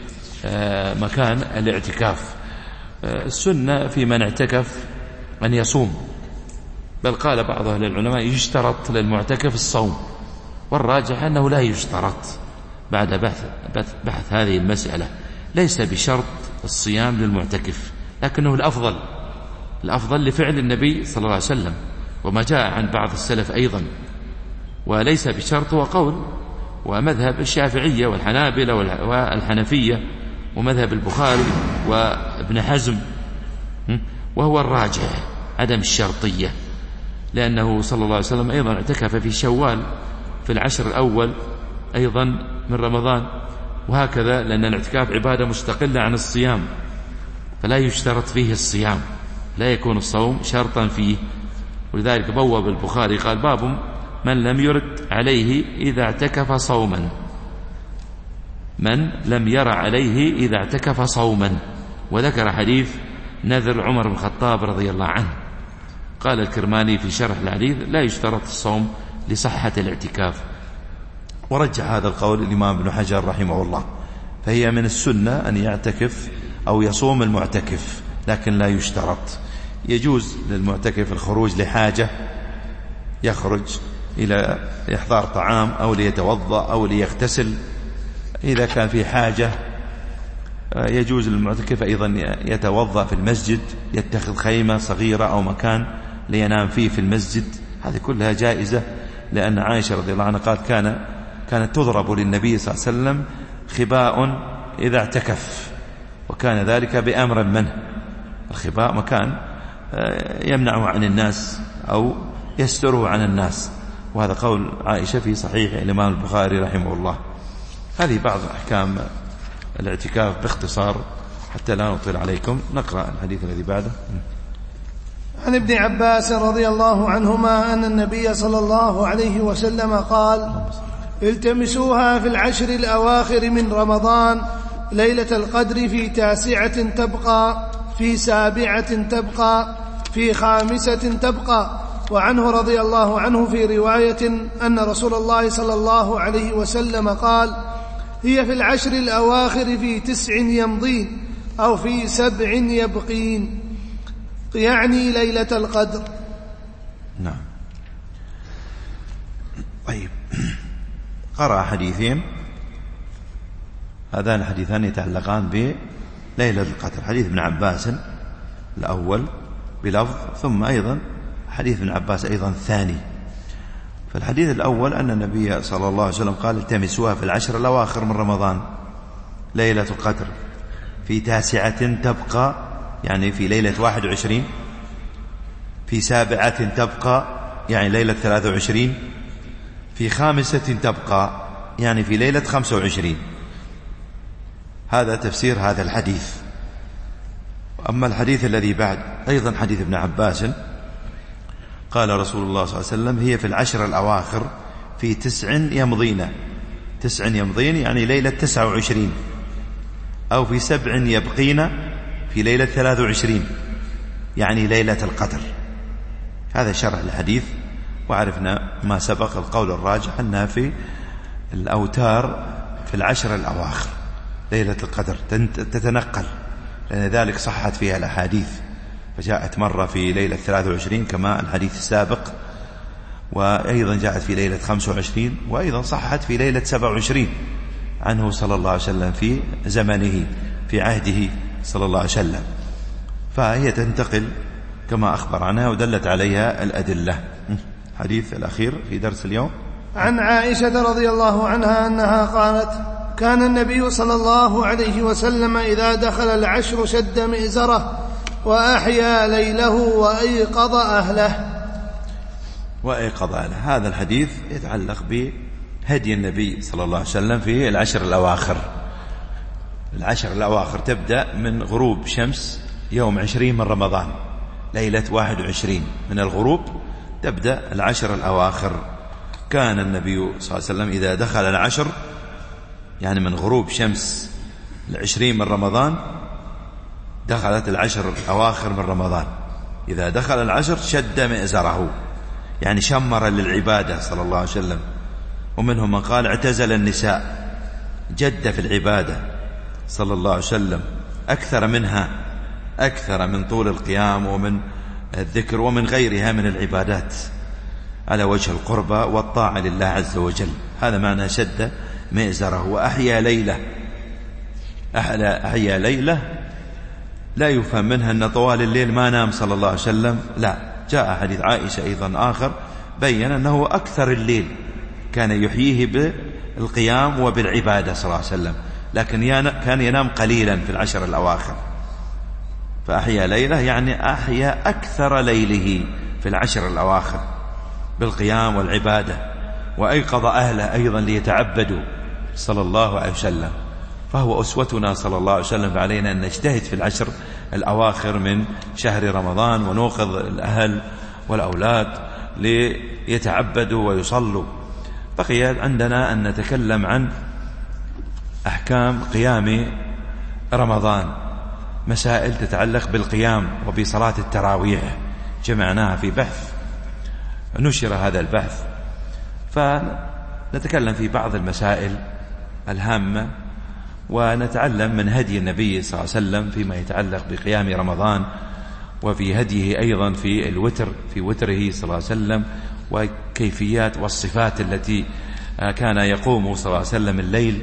بمكان الاعتكاف. السنة في من اعتكف أن يصوم، بل قال بعض أهل العلماء يشترط للمعتكف الصوم، والراجح أنه لا يشترط بعد بحث, بحث هذه المسألة. ليس بشرط الصيام للمعتكف، لكنه الأفضل الأفضل لفعل النبي صلى الله عليه وسلم وما جاء عن بعض السلف أيضا. وليس بشرط هو قول ومذهب الشافعية والحنابلة والحنفية ومذهب البخاري وابن حزم، وهو الراجح عدم الشرطية، لأنه صلى الله عليه وسلم أيضا اعتكف في شوال في العشر الأول أيضا من رمضان، وهكذا، لأن الاعتكاف عبادة مستقلة عن الصيام، فلا يشترط فيه الصيام، لا يكون الصوم شرطا فيه. ولذلك بوب البخاري قال باب من لم يرد عليه إذا اعتكف صوما، من لم يرى عليه إذا اعتكف صوما. وذكر حديث نذر عمر بن الخطاب رضي الله عنه. قال الكرماني في شرح الحديث لا يشترط الصوم لصحة الاعتكاف. ورجح هذا القول الإمام ابن حجر رحمه الله، فهي من السنة أن يعتكف أو يصوم المعتكف، لكن لا يشترط. يجوز للمعتكف الخروج لحاجة، يخرج إلى إحضار طعام أو ليتوضأ أو ليغتسل، إذا كان في حاجة يجوز للمعتكف أيضا يتوضأ في المسجد، يتخذ خيمة صغيرة أو مكان لينام فيه في المسجد، هذه كلها جائزة. لأن عائشة رضي الله عنها قالت كان كانت تضرب للنبي صلى الله عليه وسلم خباء إذا اعتكف، وكان ذلك بأمر منه. الخباء مكان يمنعه عن الناس أو يستره عن الناس، وهذا قول عائشة في صحيح الإمام البخاري رحمه الله. هذه بعض أحكام الاعتكاف باختصار حتى لا نطيل عليكم. نقرأ الحديث الذي بعده. عن ابن عباس رضي الله عنهما أن النبي صلى الله عليه وسلم قال التمسوها في العشر الأواخر من رمضان، ليلة القدر في تاسعة تبقى، في سابعة تبقى، في خامسة تبقى، وعنه رضي الله عنه في رواية أن رسول الله صلى الله عليه وسلم قال: هي في العشر الأواخر في تسع يمضين أو في سبع يبقين، يعني ليلة القدر. نعم. طيب، قرأ حديثين، هذان الحديثان يتعلقان بليلة القدر. حديث ابن عباس الأول بلفظ، ثم أيضا حديث ابن عباس أيضا الثاني. فالحديث الأول أن النبي صلى الله عليه وسلم قال: التمسوها في العشر الأواخر من رمضان ليلة القدر، في تاسعة تبقى يعني في ليلة واحد وعشرين، في سابعة تبقى يعني ليلة ثلاثة وعشرين، في خامسة تبقى يعني في ليلة خمسة وعشرين. هذا تفسير هذا الحديث. أما الحديث الذي بعد أيضا حديث ابن عباس قال رسول الله صلى الله عليه وسلم: هي في العشر الأواخر في تسع يمضين، تسع يمضين يعني ليلة تسعة وعشرين، أو في سبع يبقين في ليلة ثلاثة وعشرين يعني ليلة القدر. هذا شرح الحديث. وعرفنا ما سبق القول الراجح أنها في الأوتار في العشر الأواخر ليلة القدر تتنقل، لأن ذلك صحت فيها الأحاديث، فجاءت مرة في ليلة ثلاثة وعشرين كما الحديث السابق، وأيضا جاءت في ليلة خمسة وعشرين، وأيضا صحت في ليلة سبعة وعشرين عنه صلى الله عليه وسلم في زمنه في عهده صلى الله عليه وسلم. فهي تنتقل كما أخبر عنها ودلت عليها الأدلة. حديث الأخير في درس اليوم عن عائشة رضي الله عنها أنها قالت: كان النبي صلى الله عليه وسلم إذا دخل العشر شد مئزره وأحيا ليله وأيقظ أهله. وأيقظ أهله، هذا الحديث يتعلق بهدي النبي صلى الله عليه وسلم في العشر الأواخر. العشر الأواخر تبدأ من غروب شمس يوم عشرين من رمضان، ليلة واحد وعشرين من الغروب تبدأ العشر الأواخر. كان النبي صلى الله عليه وسلم إذا دخل العشر يعني من غروب شمس العشرين من رمضان، دخلت العشر الأواخر من رمضان، إذا دخل العشر شد مئزره يعني شمر للعبادة صلى الله عليه وسلم. ومنهم من قال اعتزل النساء، جد في العبادة صلى الله عليه وسلم أكثر منها، أكثر من طول القيام ومن الذكر ومن غيرها من العبادات على وجه القربة والطاعة لله عز وجل. هذا معنى شد مئزره. وأحيا ليلة، أحيا ليلة لا يفهم منها أن طوال الليل ما نام صلى الله عليه وسلم، لا، جاء حديث عائشة أيضا آخر بين أنه أكثر الليل كان يحييه بالقيام وبالعبادة صلى الله عليه وسلم، لكن كان ينام قليلا في العشر الأواخر. فأحيا ليلة يعني أحيا أكثر ليله في العشر الأواخر بالقيام والعبادة. وأيقظ أهله أيضا ليتعبدوا صلى الله عليه وسلم. فهو أسوتنا صلى الله عليه وسلم، فعلينا أن نجتهد في العشر الأواخر من شهر رمضان ونوقظ الأهل والأولاد ليتعبدوا ويصلوا. بقي عندنا أن نتكلم عن أحكام قيام رمضان، مسائل تتعلق بالقيام وبصلاة التراويح جمعناها في بحث نشر هذا البحث، فنتكلم في بعض المسائل الهامة ونتعلم من هدي النبي صلى الله عليه وسلم فيما يتعلق بقيام رمضان، وفي هديه أيضا في الوتر، في وتره صلى الله عليه وسلم، وكيفيات والصفات التي كان يقوم صلى الله عليه وسلم الليل.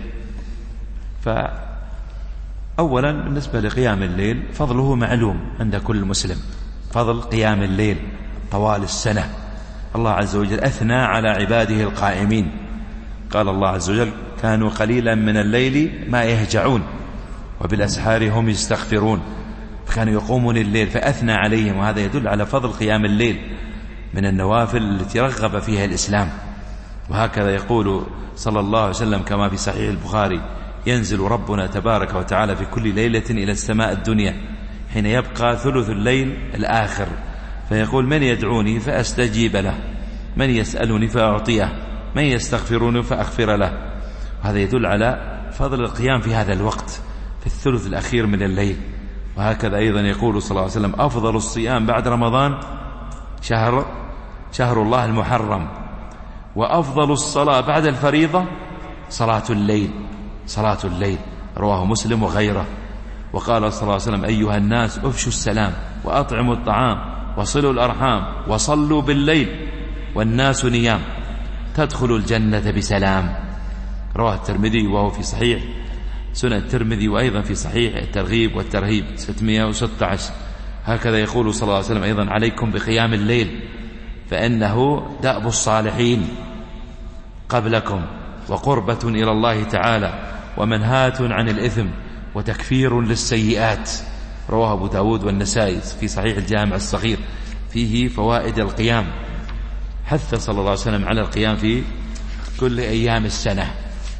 فأولا بالنسبة لقيام الليل فضله معلوم عند كل مسلم، فضل قيام الليل طوال السنة. الله عز وجل أثنى على عباده القائمين، قال الله عز وجل: كانوا قليلا من الليل ما يهجعون وبالأسحار هم يستغفرون. فكانوا يقومون الليل فأثنى عليهم، وهذا يدل على فضل قيام الليل من النوافل التي رغب فيها الإسلام. وهكذا يقول صلى الله عليه وسلم كما في صحيح البخاري: ينزل ربنا تبارك وتعالى في كل ليلة إلى السماء الدنيا حين يبقى ثلث الليل الآخر، فيقول: من يدعوني فأستجيب له، من يسألني فأعطيه، من يستغفروني فأغفر له. وهذا يدل على فضل القيام في هذا الوقت في الثلث الأخير من الليل. وهكذا أيضا يقول صلى الله عليه وسلم: أفضل الصيام بعد رمضان شهر شهر الله المحرم. وأفضل الصلاة بعد الفريضة صلاة الليل، صلاة الليل، رواه مسلم وغيره. وقال صلى الله عليه وسلم: أيها الناس أفشوا السلام وأطعموا الطعام وصلوا الأرحام وصلوا بالليل والناس نيام تدخلوا الجنة بسلام. رواه الترمذي وهو في صحيح سنن الترمذي، وأيضا في صحيح الترغيب والترهيب ستمائة وستة عشر. هكذا يقول صلى الله عليه وسلم أيضا: عليكم بقيام الليل فإنه دأب الصالحين قبلكم وقربة إلى الله تعالى ومنهاة عن الإثم وتكفير للسيئات. رواه أبو داود والنسائي في صحيح الجامع الصغير. فيه فوائد القيام، حث صلى الله عليه وسلم على القيام في كل أيام السنة.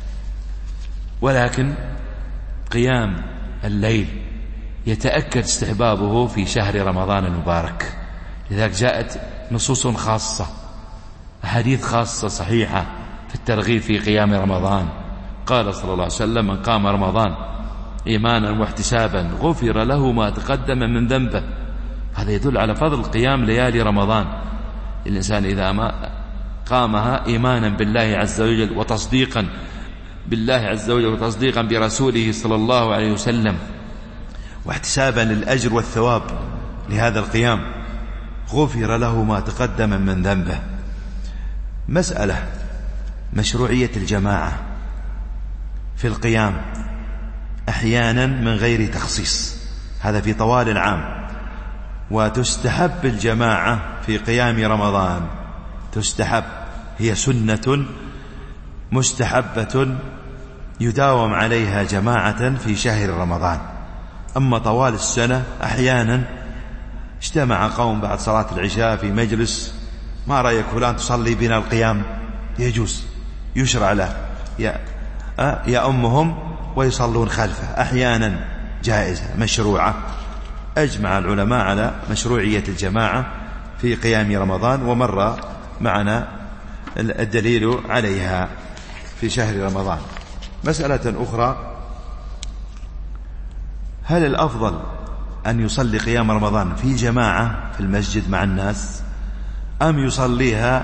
ولكن قيام الليل يتأكد استحبابه في شهر رمضان المبارك، لذلك جاءت نصوص خاصة، أحاديث خاصة صحيحة في الترغيب في قيام رمضان. قال صلى الله عليه وسلم: من قام رمضان إيمانا واحتسابا غفر له ما تقدم من ذنبه. هذا يدل على فضل قيام ليالي رمضان. الإنسان إذا ما قامها إيمانا بالله عز وجل وتصديقا بالله عز وجل وتصديقا برسوله صلى الله عليه وسلم واحتسابا للأجر والثواب لهذا القيام، غفر له ما تقدم من ذنبه. مسألة مشروعية الجماعة في القيام أحيانا من غير تخصيص، هذا في طوال العام. وتستحب الجماعة في قيام رمضان، تستحب، هي سنة مستحبة يداوم عليها جماعة في شهر رمضان. أما طوال السنة أحيانا اجتمع قوم بعد صلاة العشاء في مجلس: ما رأيك فلان تصلي بنا القيام؟ يجوز، يشرع له، يأمهم ويصلون خلفه. أحيانا جائزة مشروعة. أجمع العلماء على مشروعية الجماعة في قيام رمضان، ومر معنا الدليل عليها في شهر رمضان. مسألة أخرى: هل الأفضل أن يصلي قيام رمضان في جماعة في المسجد مع الناس، أم يصليها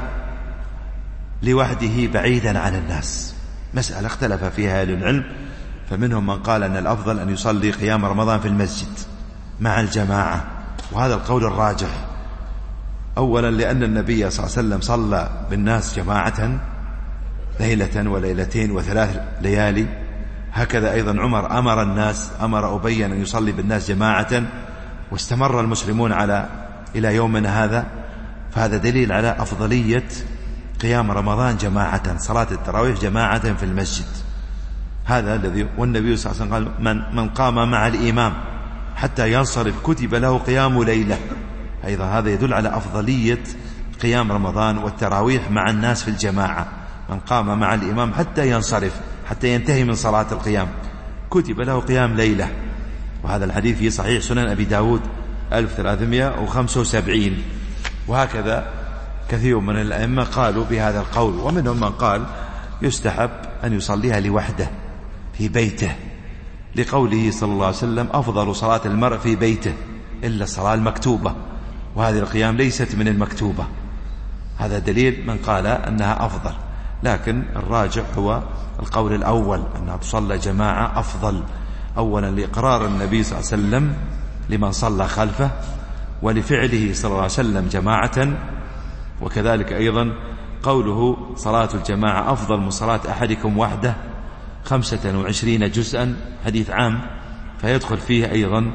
لوحده بعيدا عن الناس؟ مسألة اختلف فيها أهل العلم، فمنهم من قال أن الأفضل أن يصلي قيام رمضان في المسجد مع الجماعة، وهذا القول الراجح. أولا لأن النبي صلى الله عليه وسلم صلى بالناس جماعة ليلة وليلتين وثلاث ليالي. هكذا أيضا عمر أمر الناس، أمر أبي أن يصلي بالناس جماعة، واستمر المسلمون على إلى يومنا هذا. فهذا دليل على أفضلية قيام رمضان جماعة، صلاة التراويح جماعة في المسجد. هذا الذي، والنبي صلى الله عليه وسلم قال: من, من قام مع الإمام حتى ينصرف كتب له قيام ليلة. أيضا هذا يدل على أفضلية قيام رمضان والتراويح مع الناس في الجماعة. من قام مع الإمام حتى ينصرف، حتى ينتهي من صلاة القيام، كتب له قيام ليلة. وهذا الحديث في صحيح سنن أبي داود ألف وثلاثمائة وخمسة وسبعين. وهكذا كثير من الأئمة قالوا بهذا القول، ومنهم من قال يستحب أن يصليها لوحده في بيته، لقوله صلى الله عليه وسلم: أفضل صلاة المرء في بيته إلا الصلاة المكتوبة، وهذه القيام ليست من المكتوبة. هذا دليل من قال أنها أفضل، لكن الراجح هو القول الأول، أنها تصلى جماعة أفضل. أولا لإقرار النبي صلى الله عليه وسلم لمن صلى خلفه، ولفعله صلى الله عليه وسلم جماعة، وكذلك أيضا قوله: صلاة الجماعة أفضل من صلاة أحدكم وحده خمسة وعشرين جزءا، حديث عام، فيدخل فيه أيضا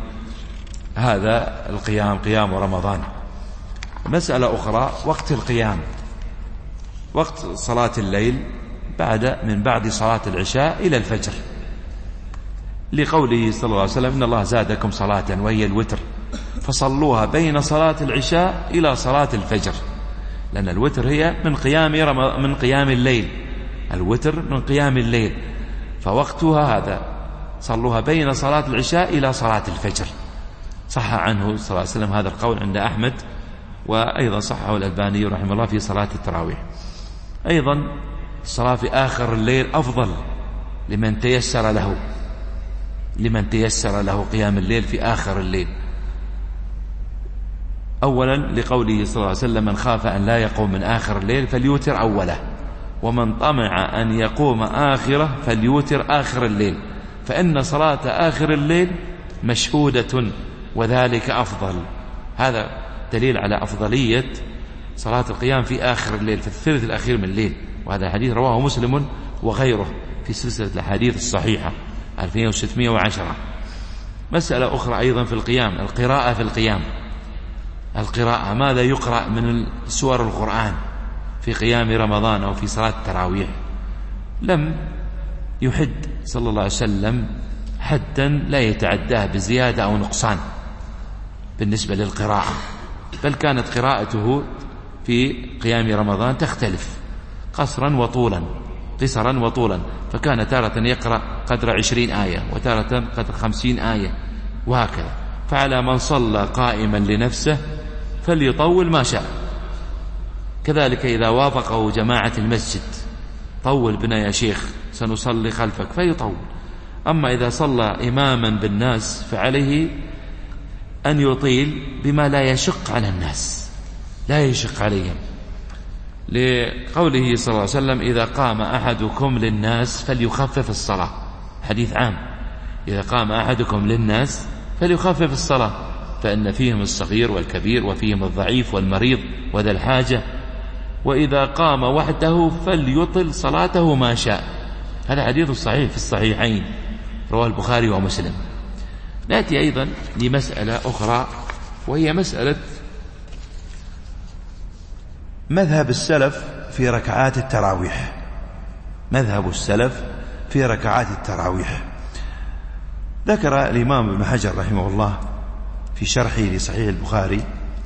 هذا القيام، قيام رمضان. مسألة أخرى: وقت القيام، وقت صلاة الليل بعد من بعد صلاة العشاء إلى الفجر، لقوله صلى الله عليه وسلم: إن الله زادكم صلاة وهي الوتر فصلوها بين صلاة العشاء إلى صلاة الفجر. لأن الوتر هي من قيام من قيام الليل، الوتر من قيام الليل، فوقتها هذا صلوها بين صلاة العشاء إلى صلاة الفجر. صح عنه صلى الله عليه وسلم هذا القول عند أحمد، وأيضا صحه الألباني رحمه الله في صلاة التراويح. أيضا الصلاة في آخر الليل أفضل لمن تيسر له، لمن تيسر له قيام الليل في آخر الليل. أولا لقوله صلى الله عليه وسلم: من خاف أن لا يقوم من آخر الليل فليوتر أوله، ومن طمع أن يقوم آخره فليوتر آخر الليل، فإن صلاة آخر الليل مشهودة وذلك أفضل. هذا دليل على أفضلية صلاة القيام في آخر الليل، في الثلث الأخير من الليل. وهذا حديث رواه مسلم وغيره في سلسلة الحديث الصحيحة ألفين وستمائة وعشرة. مسألة أخرى أيضا في القيام، القراءة في القيام. القراءة ماذا يقرأ من سور القرآن في قيام رمضان أو في صلاة التراويح؟ لم يحد صلى الله عليه وسلم حدا لا يتعداه بزيادة أو نقصان بالنسبة للقراءة، بل كانت قراءته في قيام رمضان تختلف قصرا وطولا قصرا وطولا، فكان تارة يقرأ قدر عشرين آية وتارة قدر خمسين آية وهكذا. فعلى من صلى قائما لنفسه فليطول ما شاء. كذلك إذا وافقه جماعة المسجد: طول بنا يا شيخ سنصلي خلفك، فيطول. أما إذا صلى إماما بالناس فعليه أن يطيل بما لا يشق على الناس، لا يشق عليهم، لقوله صلى الله عليه وسلم: إذا قام أحدكم للناس فليخفف الصلاة. حديث عام: إذا قام أحدكم للناس فليخفف الصلاة، فإن فيهم الصغير والكبير وفيهم الضعيف والمريض وذا الحاجة، وإذا قام وحده فليطل صلاته ما شاء. هذا حديث صحيح في الصحيحين، رواه البخاري ومسلم. نأتي أيضا لمسألة أخرى، وهي مسألة مذهب السلف في ركعات التراويح. مذهب السلف في ركعات التراويح. ذكر الإمام ابن حجر رحمه الله في شرحه لصحيح البخاري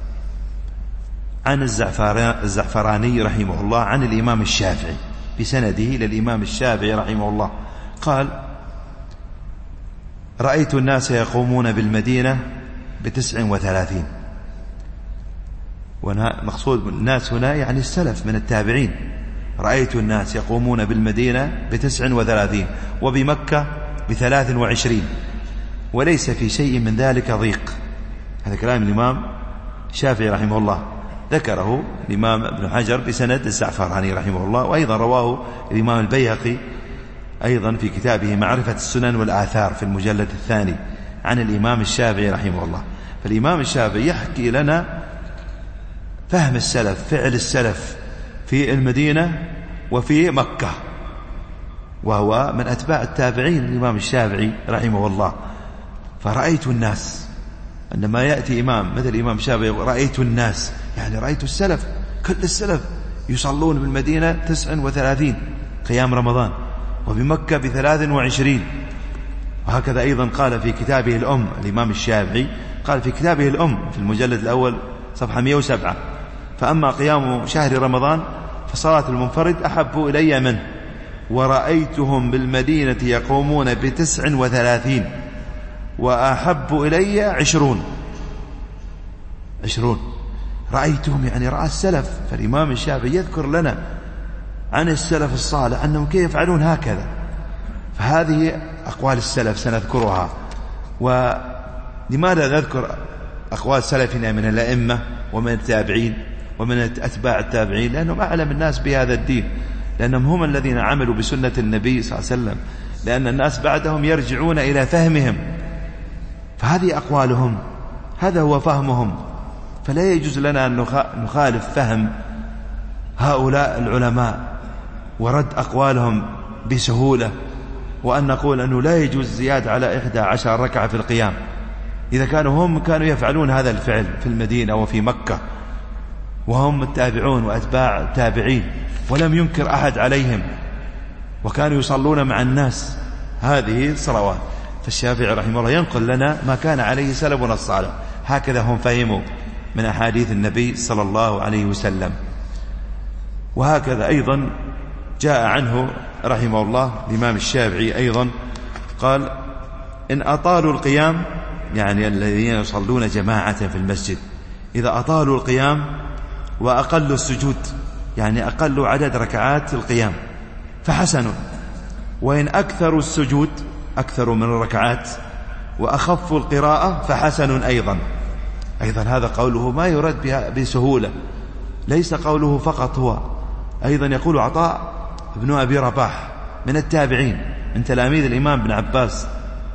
عن الزعفراني رحمه الله عن الإمام الشافعي بسنده للإمام الشافعي رحمه الله قال: رأيت الناس يقومون بالمدينة بتسع وثلاثين. ومقصود الناس هنا يعني السلف من التابعين. رأيت الناس يقومون بالمدينة بتسع وثلاثين وبمكة بثلاث وعشرين، وليس في شيء من ذلك ضيق. هذا كلام الإمام الشافعي رحمه الله، ذكره الإمام ابن حجر بسند الزعفراني رحمه الله، وأيضا رواه الإمام البيهقي أيضا في كتابه معرفة السنن والآثار في المجلد الثاني عن الإمام الشافعي رحمه الله. فالإمام الشافعي يحكي لنا فهم السلف، فعل السلف في المدينة وفي مكة، وهو من أتباع التابعين الإمام الشافعي رحمه الله. فرأيت الناس، عندما يأتي إمام مثل الإمام الشافعي: رأيت الناس، يعني رأيت السلف، كل السلف يصلون بالمدينة تسع وثلاثين قيام رمضان، وبمكة بثلاث وعشرين. وهكذا أيضا قال في كتابه الأم الإمام الشافعي، قال في كتابه الأم في المجلد الأول صفحة مئة وسبعة: فأما قيام شهر رمضان فصلاة المنفرد أحب إلي منه، ورأيتهم بالمدينة يقومون بتسع وثلاثين وأحب إلي عشرون. عشرون رأيتهم يعني رأى السلف. فالإمام الشافعي يذكر لنا عن السلف الصالح أنهم كيف يفعلون هكذا. فهذه أقوال السلف سنذكرها. ولماذا نذكر أقوال سلفنا من الأئمة ومن التابعين ومن أتباع التابعين؟ لأنهم أعلم الناس بهذا الدين، لأنهم هم الذين عملوا بسنة النبي صلى الله عليه وسلم، لأن الناس بعدهم يرجعون إلى فهمهم. فهذه أقوالهم، هذا هو فهمهم، فلا يجوز لنا أن نخالف فهم هؤلاء العلماء ورد أقوالهم بسهولة، وأن نقول أنه لا يجوز زيادة على إحدى عشر ركعة في القيام، إذا كانوا هم كانوا يفعلون هذا الفعل في المدينة وفي مكة، وهم التابعون وأتباع التابعين، ولم ينكر أحد عليهم، وكانوا يصلون مع الناس هذه الصلوات. فالشافعي رحمه الله ينقل لنا ما كان عليه سلفنا الصالح، هكذا هم فهموا من أحاديث النبي صلى الله عليه وسلم. وهكذا أيضا جاء عنه رحمه الله الإمام الشافعي أيضا قال: إن أطالوا القيام، يعني الذين يصلون جماعة في المسجد، إذا أطالوا القيام وأقلوا السجود، يعني أقلوا عدد ركعات القيام، فحسن. وإن أكثروا السجود، أكثروا من الركعات، وأخفوا القراءة، فحسن أيضا. أيضا هذا قوله ما يرد بسهولة، ليس قوله فقط هو، أيضا يقول عطاء بن أبي رباح من التابعين من تلاميذ الإمام بن عباس.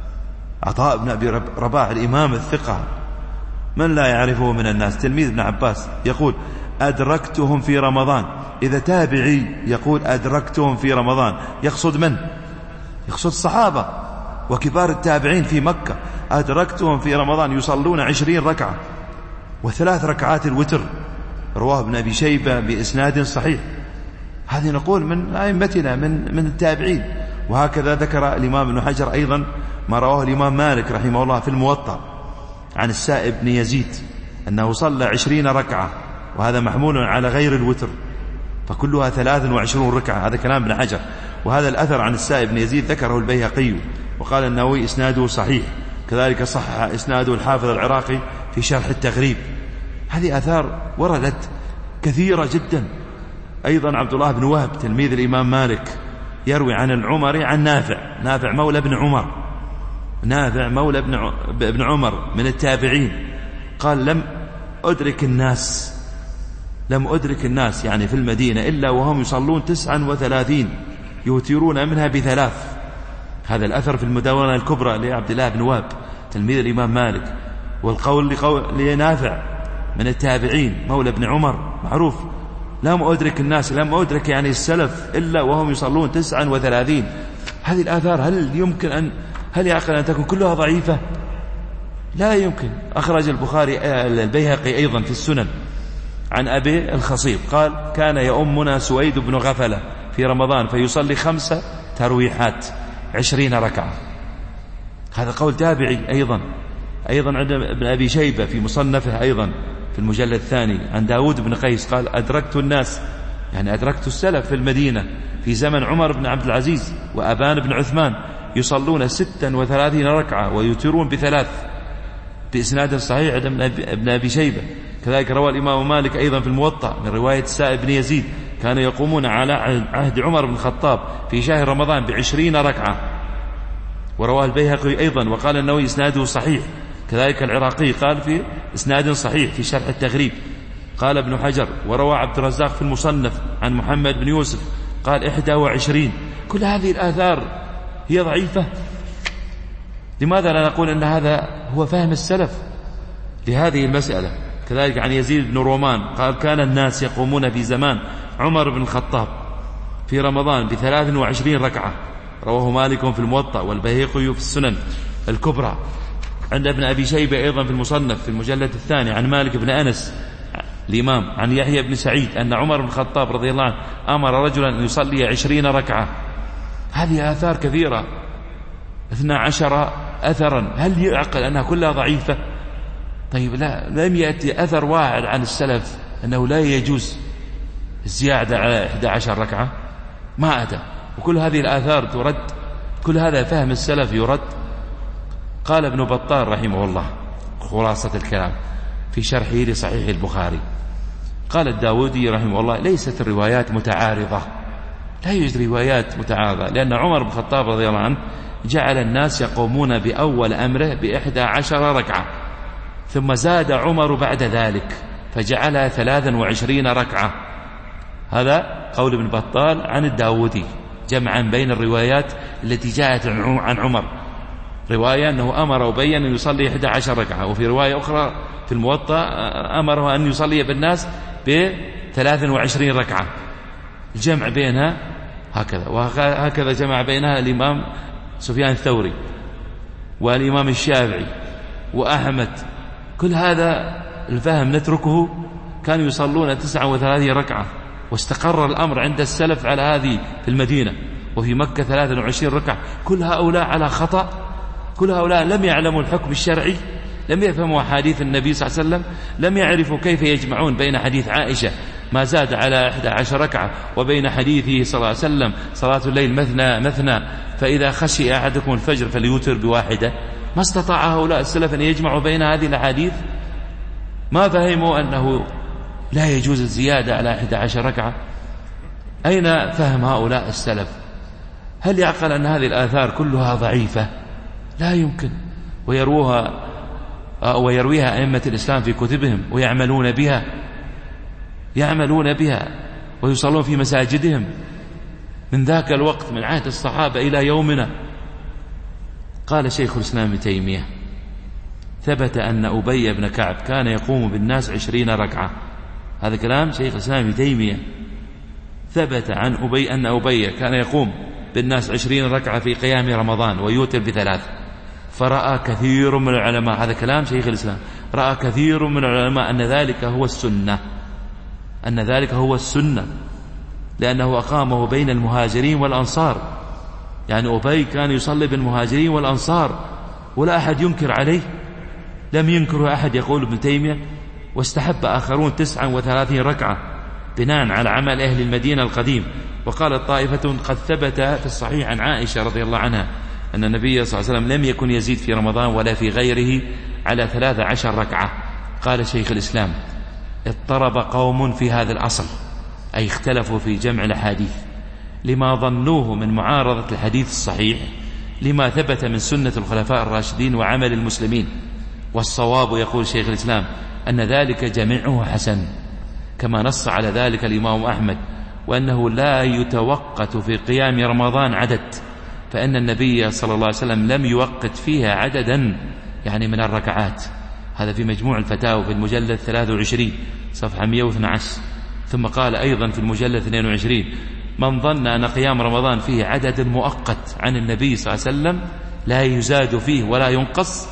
عطاء بن أبي رباح الإمام الثقة من لا يعرفه من الناس، تلميذ ابن عباس، يقول أدركتهم في رمضان. إذا تابعي يقول أدركتهم في رمضان يقصد من؟ يقصد الصحابة وكبار التابعين في مكة. أدركتهم في رمضان يصلون عشرين ركعة وثلاث ركعات الوتر، رواه ابن أبي شيبة بإسناد صحيح. هذه نقول من أئمتنا من من التابعين. وهكذا ذكر الإمام ابن حجر أيضا ما رواه الإمام مالك رحمه الله في الموطأ عن السائب بن يزيد أنه صلى عشرين ركعة، وهذا محمول على غير الوتر، فكلها ثلاث وعشرون ركعة. هذا كلام ابن حجر. وهذا الأثر عن السائب بن يزيد ذكره البيهقي وقال النووي إسناده صحيح، كذلك صحح إسناده الحافظ العراقي في شرح التغريب. هذه آثار وردت كثيرة جدا. أيضا عبد الله بن وهب تلميذ الإمام مالك يروي عن العمري عن نافع، نافع مولى بن عمر، نافع مولى بن عمر من التابعين، قال لم أدرك الناس لم أدرك الناس يعني في المدينة إلا وهم يصلون تسعا وثلاثين يوترون منها بثلاث. هذا الأثر في المدونة الكبرى لعبد الله بن وهب تلميذ الإمام مالك. والقول لنافع من التابعين مولى بن عمر معروف، لم أدرك الناس، لم أدرك يعني السلف إلا وهم يصلون تسعا وثلاثين. هذه الآثار هل يمكن أن هل يعقل أن تكون كلها ضعيفة؟ لا يمكن. أخرج البخاري البيهقي أيضا في السنن عن أبي الخصيب قال كان يؤمنا سويد بن غفلة في رمضان فيصلي خمسة ترويحات عشرين ركعة. هذا قول تابعي أيضا. أيضا عند ابن أبي شيبة في مصنفه أيضا في المجلد الثاني عن داود بن قيس قال أدركت الناس يعني أدركت السلف في المدينة في زمن عمر بن عبد العزيز وأبان بن عثمان يصلون ستا وثلاثين ركعة ويوترون بثلاث بإسناد صحيح عند ابن أبي شيبة. كذلك روى الإمام مالك أيضا في الموطأ من رواية السائب بن يزيد كانوا يقومون على عهد عمر بن الخطاب في شهر رمضان بعشرين ركعة. ورواه البيهقي أيضا وقال النووي إسناده صحيح. كذلك العراقي قال في إسناد صحيح في شرح التغريب. قال ابن حجر وروى عبد الرزاق في المصنف عن محمد بن يوسف قال إحدى وعشرين. كل هذه الآثار هي ضعيفة. لماذا لا نقول أن هذا هو فهم السلف لهذه المسألة؟ كذلك عن يزيد بن رومان قال كان الناس يقومون في زمان عمر بن الخطاب في رمضان بثلاث وعشرين ركعة، رواه مالك في الموطأ والبيهقي في السنن الكبرى. عند ابن أبي شيبة أيضا في المصنف في المجلد الثاني عن مالك بن أنس الإمام عن يحيى بن سعيد أن عمر بن الخطاب رضي الله عنه أمر رجلا أن يصلي عشرين ركعة. هذه آثار كثيرة اثنى عشر أثرا. هل يعقل أنها كلها ضعيفة؟ طيب لا، لم يأتي أثر واحد عن السلف أنه لا يجوز الزيادة على إحدى عشر ركعة، ما أتى. وكل هذه الآثار ترد، كل هذا فهم السلف يرد. قال ابن بطال رحمه الله خلاصة الكلام في شرحه لصحيح البخاري قال الداودي رحمه الله ليست الروايات متعارضة، لا يوجد روايات متعارضة، لأن عمر بن الخطاب رضي الله عنه جعل الناس يقومون بأول أمره بإحدى عشر ركعة، ثم زاد عمر بعد ذلك فجعلها ثلاثا وعشرين ركعة. هذا قول ابن بطال عن الداودي جمعا بين الروايات التي جاءت عن عمر. رواية أنه أمر وبين أن يصلي إحدى عشر ركعة، وفي رواية أخرى في الموطأ أمره أن يصلي بالناس بثلاث وعشرين ركعة. الجمع بينها هكذا، وهكذا جمع بينها الإمام سفيان الثوري والإمام الشافعي وأحمد. كل هذا الفهم نتركه. كانوا يصلون تسعة وثلاثين ركعة، واستقر الأمر عند السلف على هذه في المدينة، وفي مكة ثلاثة وعشرين ركعة. كل هؤلاء على خطأ، كل هؤلاء لم يعلموا الحكم الشرعي، لم يفهموا حديث النبي صلى الله عليه وسلم، لم يعرفوا كيف يجمعون بين حديث عائشة ما زاد على إحدى عشر ركعة وبين حديثه صلى الله عليه وسلم صلاة الليل مثنى مثنى فإذا خشي أحدكم الفجر فليوتر بواحدة. ما استطاع هؤلاء السلف أن يجمعوا بين هذه الأحاديث، ما فهموا أنه لا يجوز الزيادة على إحدى عشر ركعة. أين فهم هؤلاء السلف؟ هل يعقل أن هذه الآثار كلها ضعيفة؟ لا يمكن. ويروها ويرويها أئمة الإسلام في كتبهم ويعملون بها يعملون بها ويصلون في مساجدهم من ذاك الوقت من عهد الصحابة إلى يومنا. قال شيخ الإسلام ابن تيمية: ثبت أن أبي بن كعب كان يقوم بالناس عشرين ركعة. هذا كلام شيخ الإسلام ابن تيمية. ثبت عن أبي أن أبي كان يقوم بالناس عشرين ركعة في قيام رمضان ويوتر بثلاث. فرأى كثير من العلماء، هذا كلام شيخ الإسلام، رأى كثير من العلماء أن ذلك هو السنة أن ذلك هو السنة لأنه أقامه بين المهاجرين والأنصار. يعني أبي كان يصلي بالمهاجرين والأنصار ولا أحد ينكر عليه، لم ينكره أحد. يقول ابن تيمية: واستحب آخرون تسعا وثلاثين ركعة بناء على عمل أهل المدينة القديم. وقالت طائفة: قد ثبت في الصحيح عن عائشة رضي الله عنها أن النبي صلى الله عليه وسلم لم يكن يزيد في رمضان ولا في غيره على ثلاث عشر ركعة. قال شيخ الإسلام: اضطرب قوم في هذا الأصل، أي اختلفوا في جمع الأحاديث لما ظنوه من معارضة الحديث الصحيح لما ثبت من سنة الخلفاء الراشدين وعمل المسلمين. والصواب يقول شيخ الإسلام أن ذلك جميعه حسن، كما نص على ذلك الإمام أحمد، وأنه لا يتوقت في قيام رمضان عدد، فإن النبي صلى الله عليه وسلم لم يوقت فيها عددا يعني من الركعات. هذا في مجموع الفتاوى في المجلد ثلاثة وعشرين صفحة مئة واثني عشر. ثم قال أيضا في المجلد اثنين وعشرين: من ظن أن قيام رمضان فيه عدد مؤقت عن النبي صلى الله عليه وسلم لا يزاد فيه ولا ينقص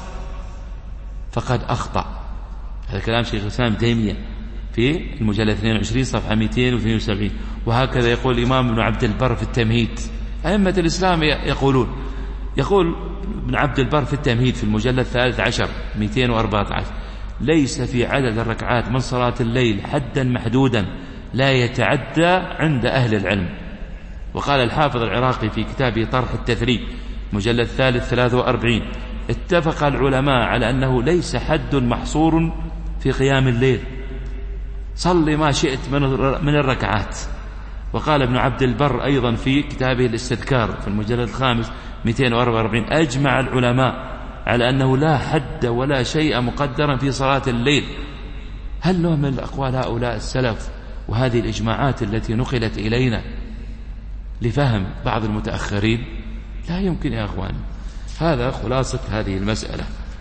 فقد أخطأ. هذا كلام شيخ الإسلام ابن تيمية في المجلد اثنين وعشرين صفحة مئتين واثنين وسبعين. وهكذا يقول الإمام ابن عبد البر في التمهيد. أئمة الإسلام يقولون يقول ابن عبد البر في التمهيد في المجلد الثالث عشر مئتين وأربعة عشر: ليس في عدد الركعات من صلاة الليل حدا محدودا لا يتعدى عند أهل العلم. وقال الحافظ العراقي في كتابه طرح التثريب مجلد الثالث ثلاثة وأربعين: اتفق العلماء على أنه ليس حد محصور في قيام الليل، صل ما شئت من الركعات. وقال ابن عبد البر أيضا في كتابه الاستذكار في المجلد الخامس مئتين وأربعة وأربعين: أجمع العلماء على أنه لا حد ولا شيء مقدرا في صلاة الليل. هل نوع من أقوال هؤلاء السلف وهذه الإجماعات التي نقلت إلينا لفهم بعض المتأخرين؟ لا يمكن يا أخوان. هذا خلاصة هذه المسألة.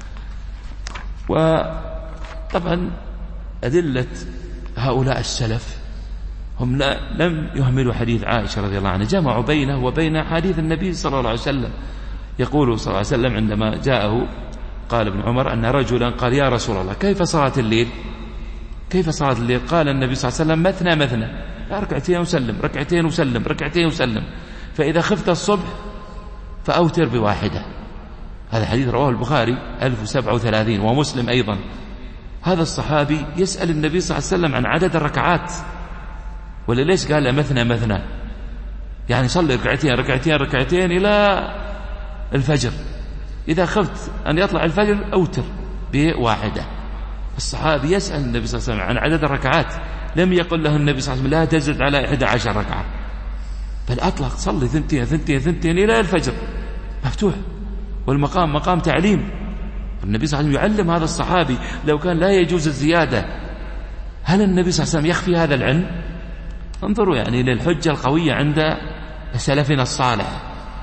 وطبعا أدلة هؤلاء السلف هم لا لم يهملوا حديث عائشة رضي الله عنها، جمعوا بينه وبين حديث النبي صلى الله عليه وسلم. يقول صلى الله عليه وسلم عندما جاءه قال ابن عمر أن رجلا قال: يا رسول الله كيف صلاة الليل؟ كيف صلاة الليل؟ قال النبي صلى الله عليه وسلم: مثنى مثنى، ركعتين وسلم، ركعتين وسلم، ركعتين وسلم، فإذا خفت الصبح فأوتر بواحدة. هذا حديث رواه البخاري ألف وسبعة وثلاثين ومسلم أيضا. هذا الصحابي يسأل النبي صلى الله عليه وسلم عن عدد الركعات، ولا ليش قال مثنى مثنى؟ يعني صلي ركعتين ركعتين ركعتين إلى الفجر، إذا خفت أن يطلع الفجر أوتر بواحدة. الصحابي يسأل النبي صلى الله عليه وسلم عن عدد الركعات، لم يقل له النبي صلى الله عليه وسلم لا تزد على إحدى عشر ركعة، بل أطلق صلي ثنتين ثنتين ثنتين إلى الفجر، مفتوح. والمقام مقام تعليم. النبي صلى الله عليه وسلم يعلم هذا الصحابي لو كان لا يجوز الزيادة. هل النبي صلى الله عليه وسلم يخفي هذا العلم؟ انظروا يعني للحجة القوية عند سلفنا الصالح،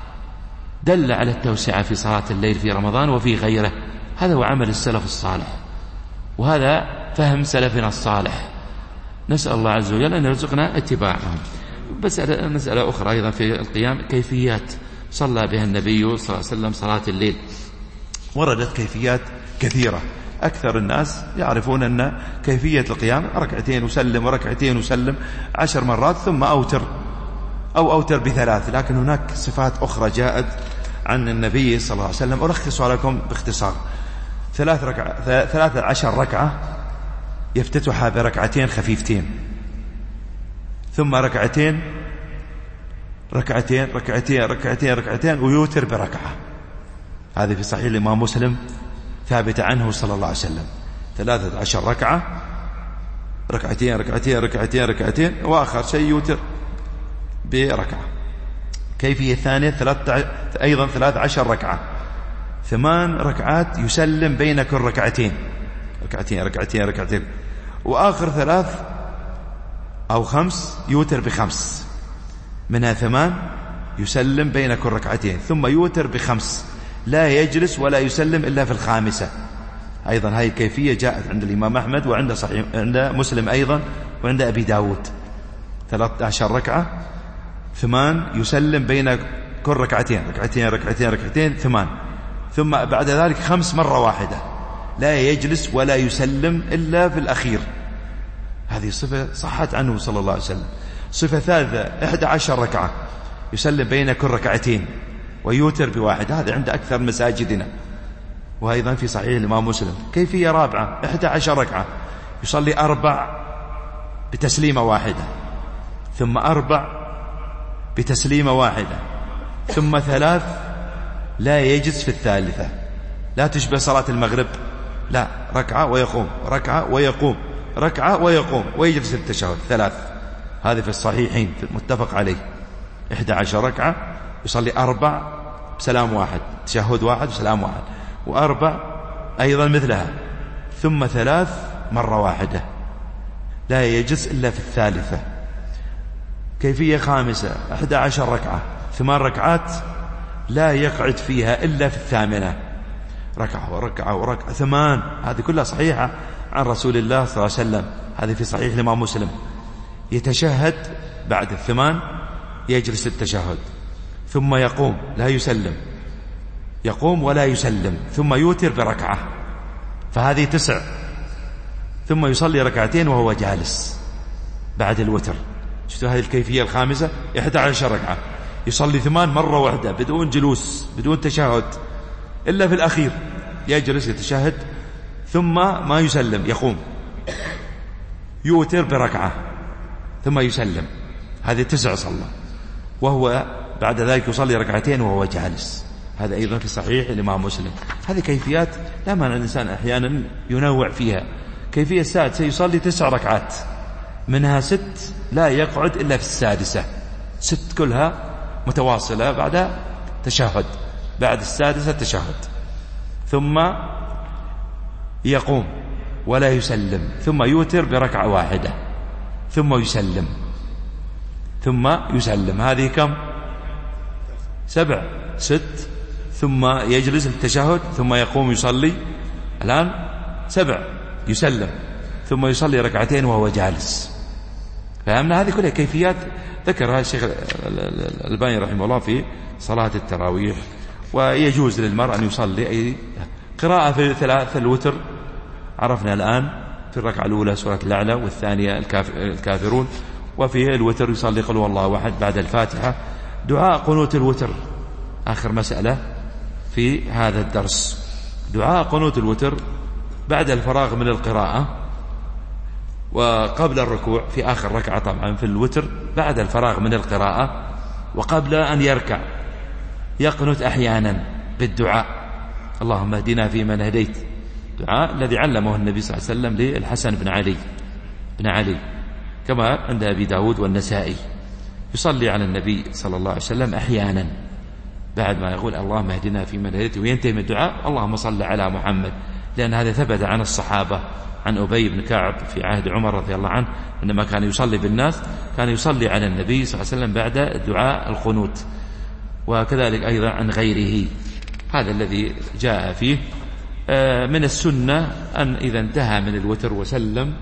دل على التوسعة في صلاة الليل في رمضان وفي غيره. هذا هو عمل السلف الصالح، وهذا فهم سلفنا الصالح. نسأل الله عز وجل أن يرزقنا اتباعهم. بس مسألة أخرى أيضا في القيام، كيفيات صلى بها النبي صلى الله عليه وسلم صلاة الليل. وردت كيفيات كثيرة، أكثر الناس يعرفون أن كيفية القيام ركعتين وسلم وركعتين وسلم عشر مرات ثم أوتر أو أوتر بثلاث. لكن هناك صفات أخرى جاءت عن النبي صلى الله عليه وسلم، ألخصها لكم باختصار. ثلاث ركعة ثلاثة عشر ركعة يفتتحها بركعتين خفيفتين، ثم ركعتين ركعتين ركعتين ركعتين ركعتين ويوتر بركعة. هذه في صحيح الإمام مسلم ثابتة عنه صلى الله عليه وسلم. ثلاثة عشر ركعة، ركعتين ركعتين ركعتين ركعتين، وآخر شيء يوتر بركعة. كيفية ثانية ثلاثة أيضا ثلاثة عشر ركعة، ثمان ركعات يسلم بين كل ركعتين، ركعتين ركعتين ركعتين، وآخر ثلاث أو خمس يوتر بخمس، منها ثمان يسلم بين كل ركعتين، ثم يوتر بخمس لا يجلس ولا يسلم إلا في الخامسة. أيضا هذه الكيفية جاءت عند الإمام أحمد وعند صحيح عند مسلم أيضا وعند أبي داود. ثلاثة عشر ركعة، ثمان يسلم بين كل ركعتين، ركعتين ركعتين ركعتين ثمان، ثم بعد ذلك خمس مرة واحدة لا يجلس ولا يسلم إلا في الأخير. هذه صفة صحت عنه صلى الله عليه وسلم. صفة ثالثة إحدى عشر ركعة يسلم بين كل ركعتين ويوتر بواحد، هذا عند أكثر مساجدنا، وأيضا في صحيح الإمام مسلم. كيفية رابعة إحدى عشر ركعة يصلي أربع بتسليمة واحدة، ثم أربع بتسليمة واحدة، ثم ثلاث لا يجلس في الثالثة، لا تشبه صلاة المغرب، لا، ركعة ويقوم، ركعة ويقوم، ركعة ويقوم ويجلس التشهد ثلاث. هذه في الصحيحين في المتفق عليه. إحدى عشر ركعة يصلي أربع بسلام واحد، تشهد واحد وسلام واحد، وأربع أيضا مثلها، ثم ثلاث مرة واحدة لا يجلس إلا في الثالثة. كيفية خامسة إحدى عشر ركعة، ثمان ركعات لا يقعد فيها إلا في الثامنة، ركعة وركعة وركعة ثمان. هذه كلها صحيحة عن رسول الله صلى الله عليه وسلم. هذه في صحيح الإمام مسلم. يتشهد بعد الثمان، يجلس التشهد، ثم يقوم لا يسلم، يقوم ولا يسلم، ثم يوتر بركعة، فهذه تسع، ثم يصلي ركعتين وهو جالس بعد الوتر. شفتوا هذه الكيفية الخامسة؟ إحدى عشر ركعة يصلي ثمان مرة واحدة بدون جلوس بدون تشهد إلا في الأخير، يجلس يتشهد ثم ما يسلم، يقوم يوتر بركعة ثم يسلم. هذه تسع صلى، وهو بعد ذلك يصلي ركعتين وهو جالس. هذا أيضا في صحيح الإمام مسلم. هذه كيفيات لا مانع الإنسان أحيانا ينوع فيها. كيفية السادسة يصلي تسع ركعات، منها ست لا يقعد إلا في السادسة، ست كلها متواصلة بعد تشهد، بعد السادسة تشهد، ثم يقوم ولا يسلم، ثم يوتر بركعة واحدة، ثم يسلم، ثم يسلم. هذه كم؟ سبع، ست، ثم يجلس التشهد، ثم يقوم يصلي، الآن سبع، يسلم، ثم يصلي ركعتين وهو جالس. فهمنا؟ هذه كلها كيفيات ذكرها الشيخ الألباني رحمه الله في صلاة التراويح. ويجوز للمرء أن يصلي أي قراءة في ثلاث الوتر. عرفنا الآن في الركعة الأولى سورة الأعلى، والثانية الكافرون، وفي الوتر يصلي قل هو الله أحد بعد الفاتحة. دعاء قنوت الوتر آخر مسألة في هذا الدرس. دعاء قنوت الوتر بعد الفراغ من القراءة وقبل الركوع في آخر ركعة، طبعا في الوتر بعد الفراغ من القراءة وقبل أن يركع يقنت أحيانا بالدعاء اللهم اهدنا فيمن هديت، دعاء الذي علمه النبي صلى الله عليه وسلم للحسن بن علي بن علي كما عند أبي داود والنسائي. يصلي على النبي صلى الله عليه وسلم أحيانا بعد ما يقول اللهم اهدنا فيمن هديت، وينتهي من الدعاء اللهم صل على محمد، لأن هذا ثبت عن الصحابة. عن أبي بن كعب في عهد عمر رضي الله عنه عندما كان يصلي بالناس كان يصلي على النبي صلى الله عليه وسلم بعد دعاء القنوت، وكذلك أيضا عن غيره. هذا الذي جاء فيه. من السنة أن إذا انتهى من الوتر وسلم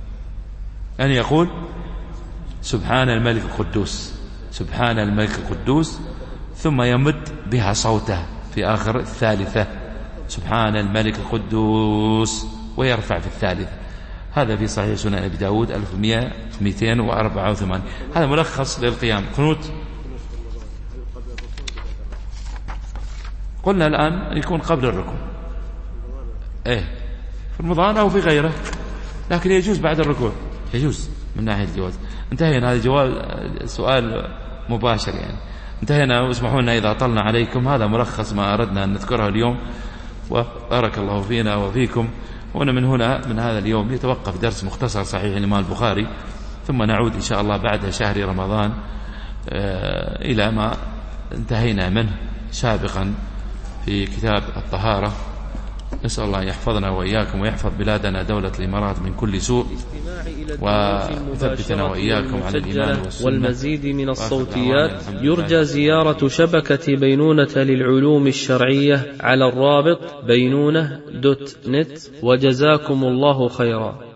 أن يقول سبحان الملك القدوس، سبحان الملك القدوس، ثم يمد بها صوته في آخر الثالثة سبحان الملك القدوس، ويرفع في الثالثة. هذا في صحيح سنن أبي داود ألف ومئتين وأربعة وثمانين. هذا ملخص للقيام. قنوت قلنا الآن يكون قبل الركوع، إيه في رمضان أو في غيره، لكن يجوز بعد الركوع، يجوز من ناحية الجواز. انتهينا. هذا جواب سؤال مباشر يعني. انتهينا، واسمحوا لنا إذا طلنا عليكم. هذا ملخص ما أردنا أن نذكره اليوم، وبارك الله فينا وفيكم. هنا من هنا من هذا اليوم يتوقف درس مختصر صحيح الإمام البخاري، ثم نعود إن شاء الله بعد شهر رمضان إلى ما انتهينا منه سابقا في كتاب الطهارة. نسأل الله أن يحفظنا وإياكم ويحفظ بلادنا دولة الإمارات من كل سوء، ويثبتنا وإياكم على الإيمان والسنة. والمزيد من الصوتيات يرجى زيارة شبكة بينونة للعلوم الشرعية على الرابط بينونة دوت نت. وجزاكم الله خيرا.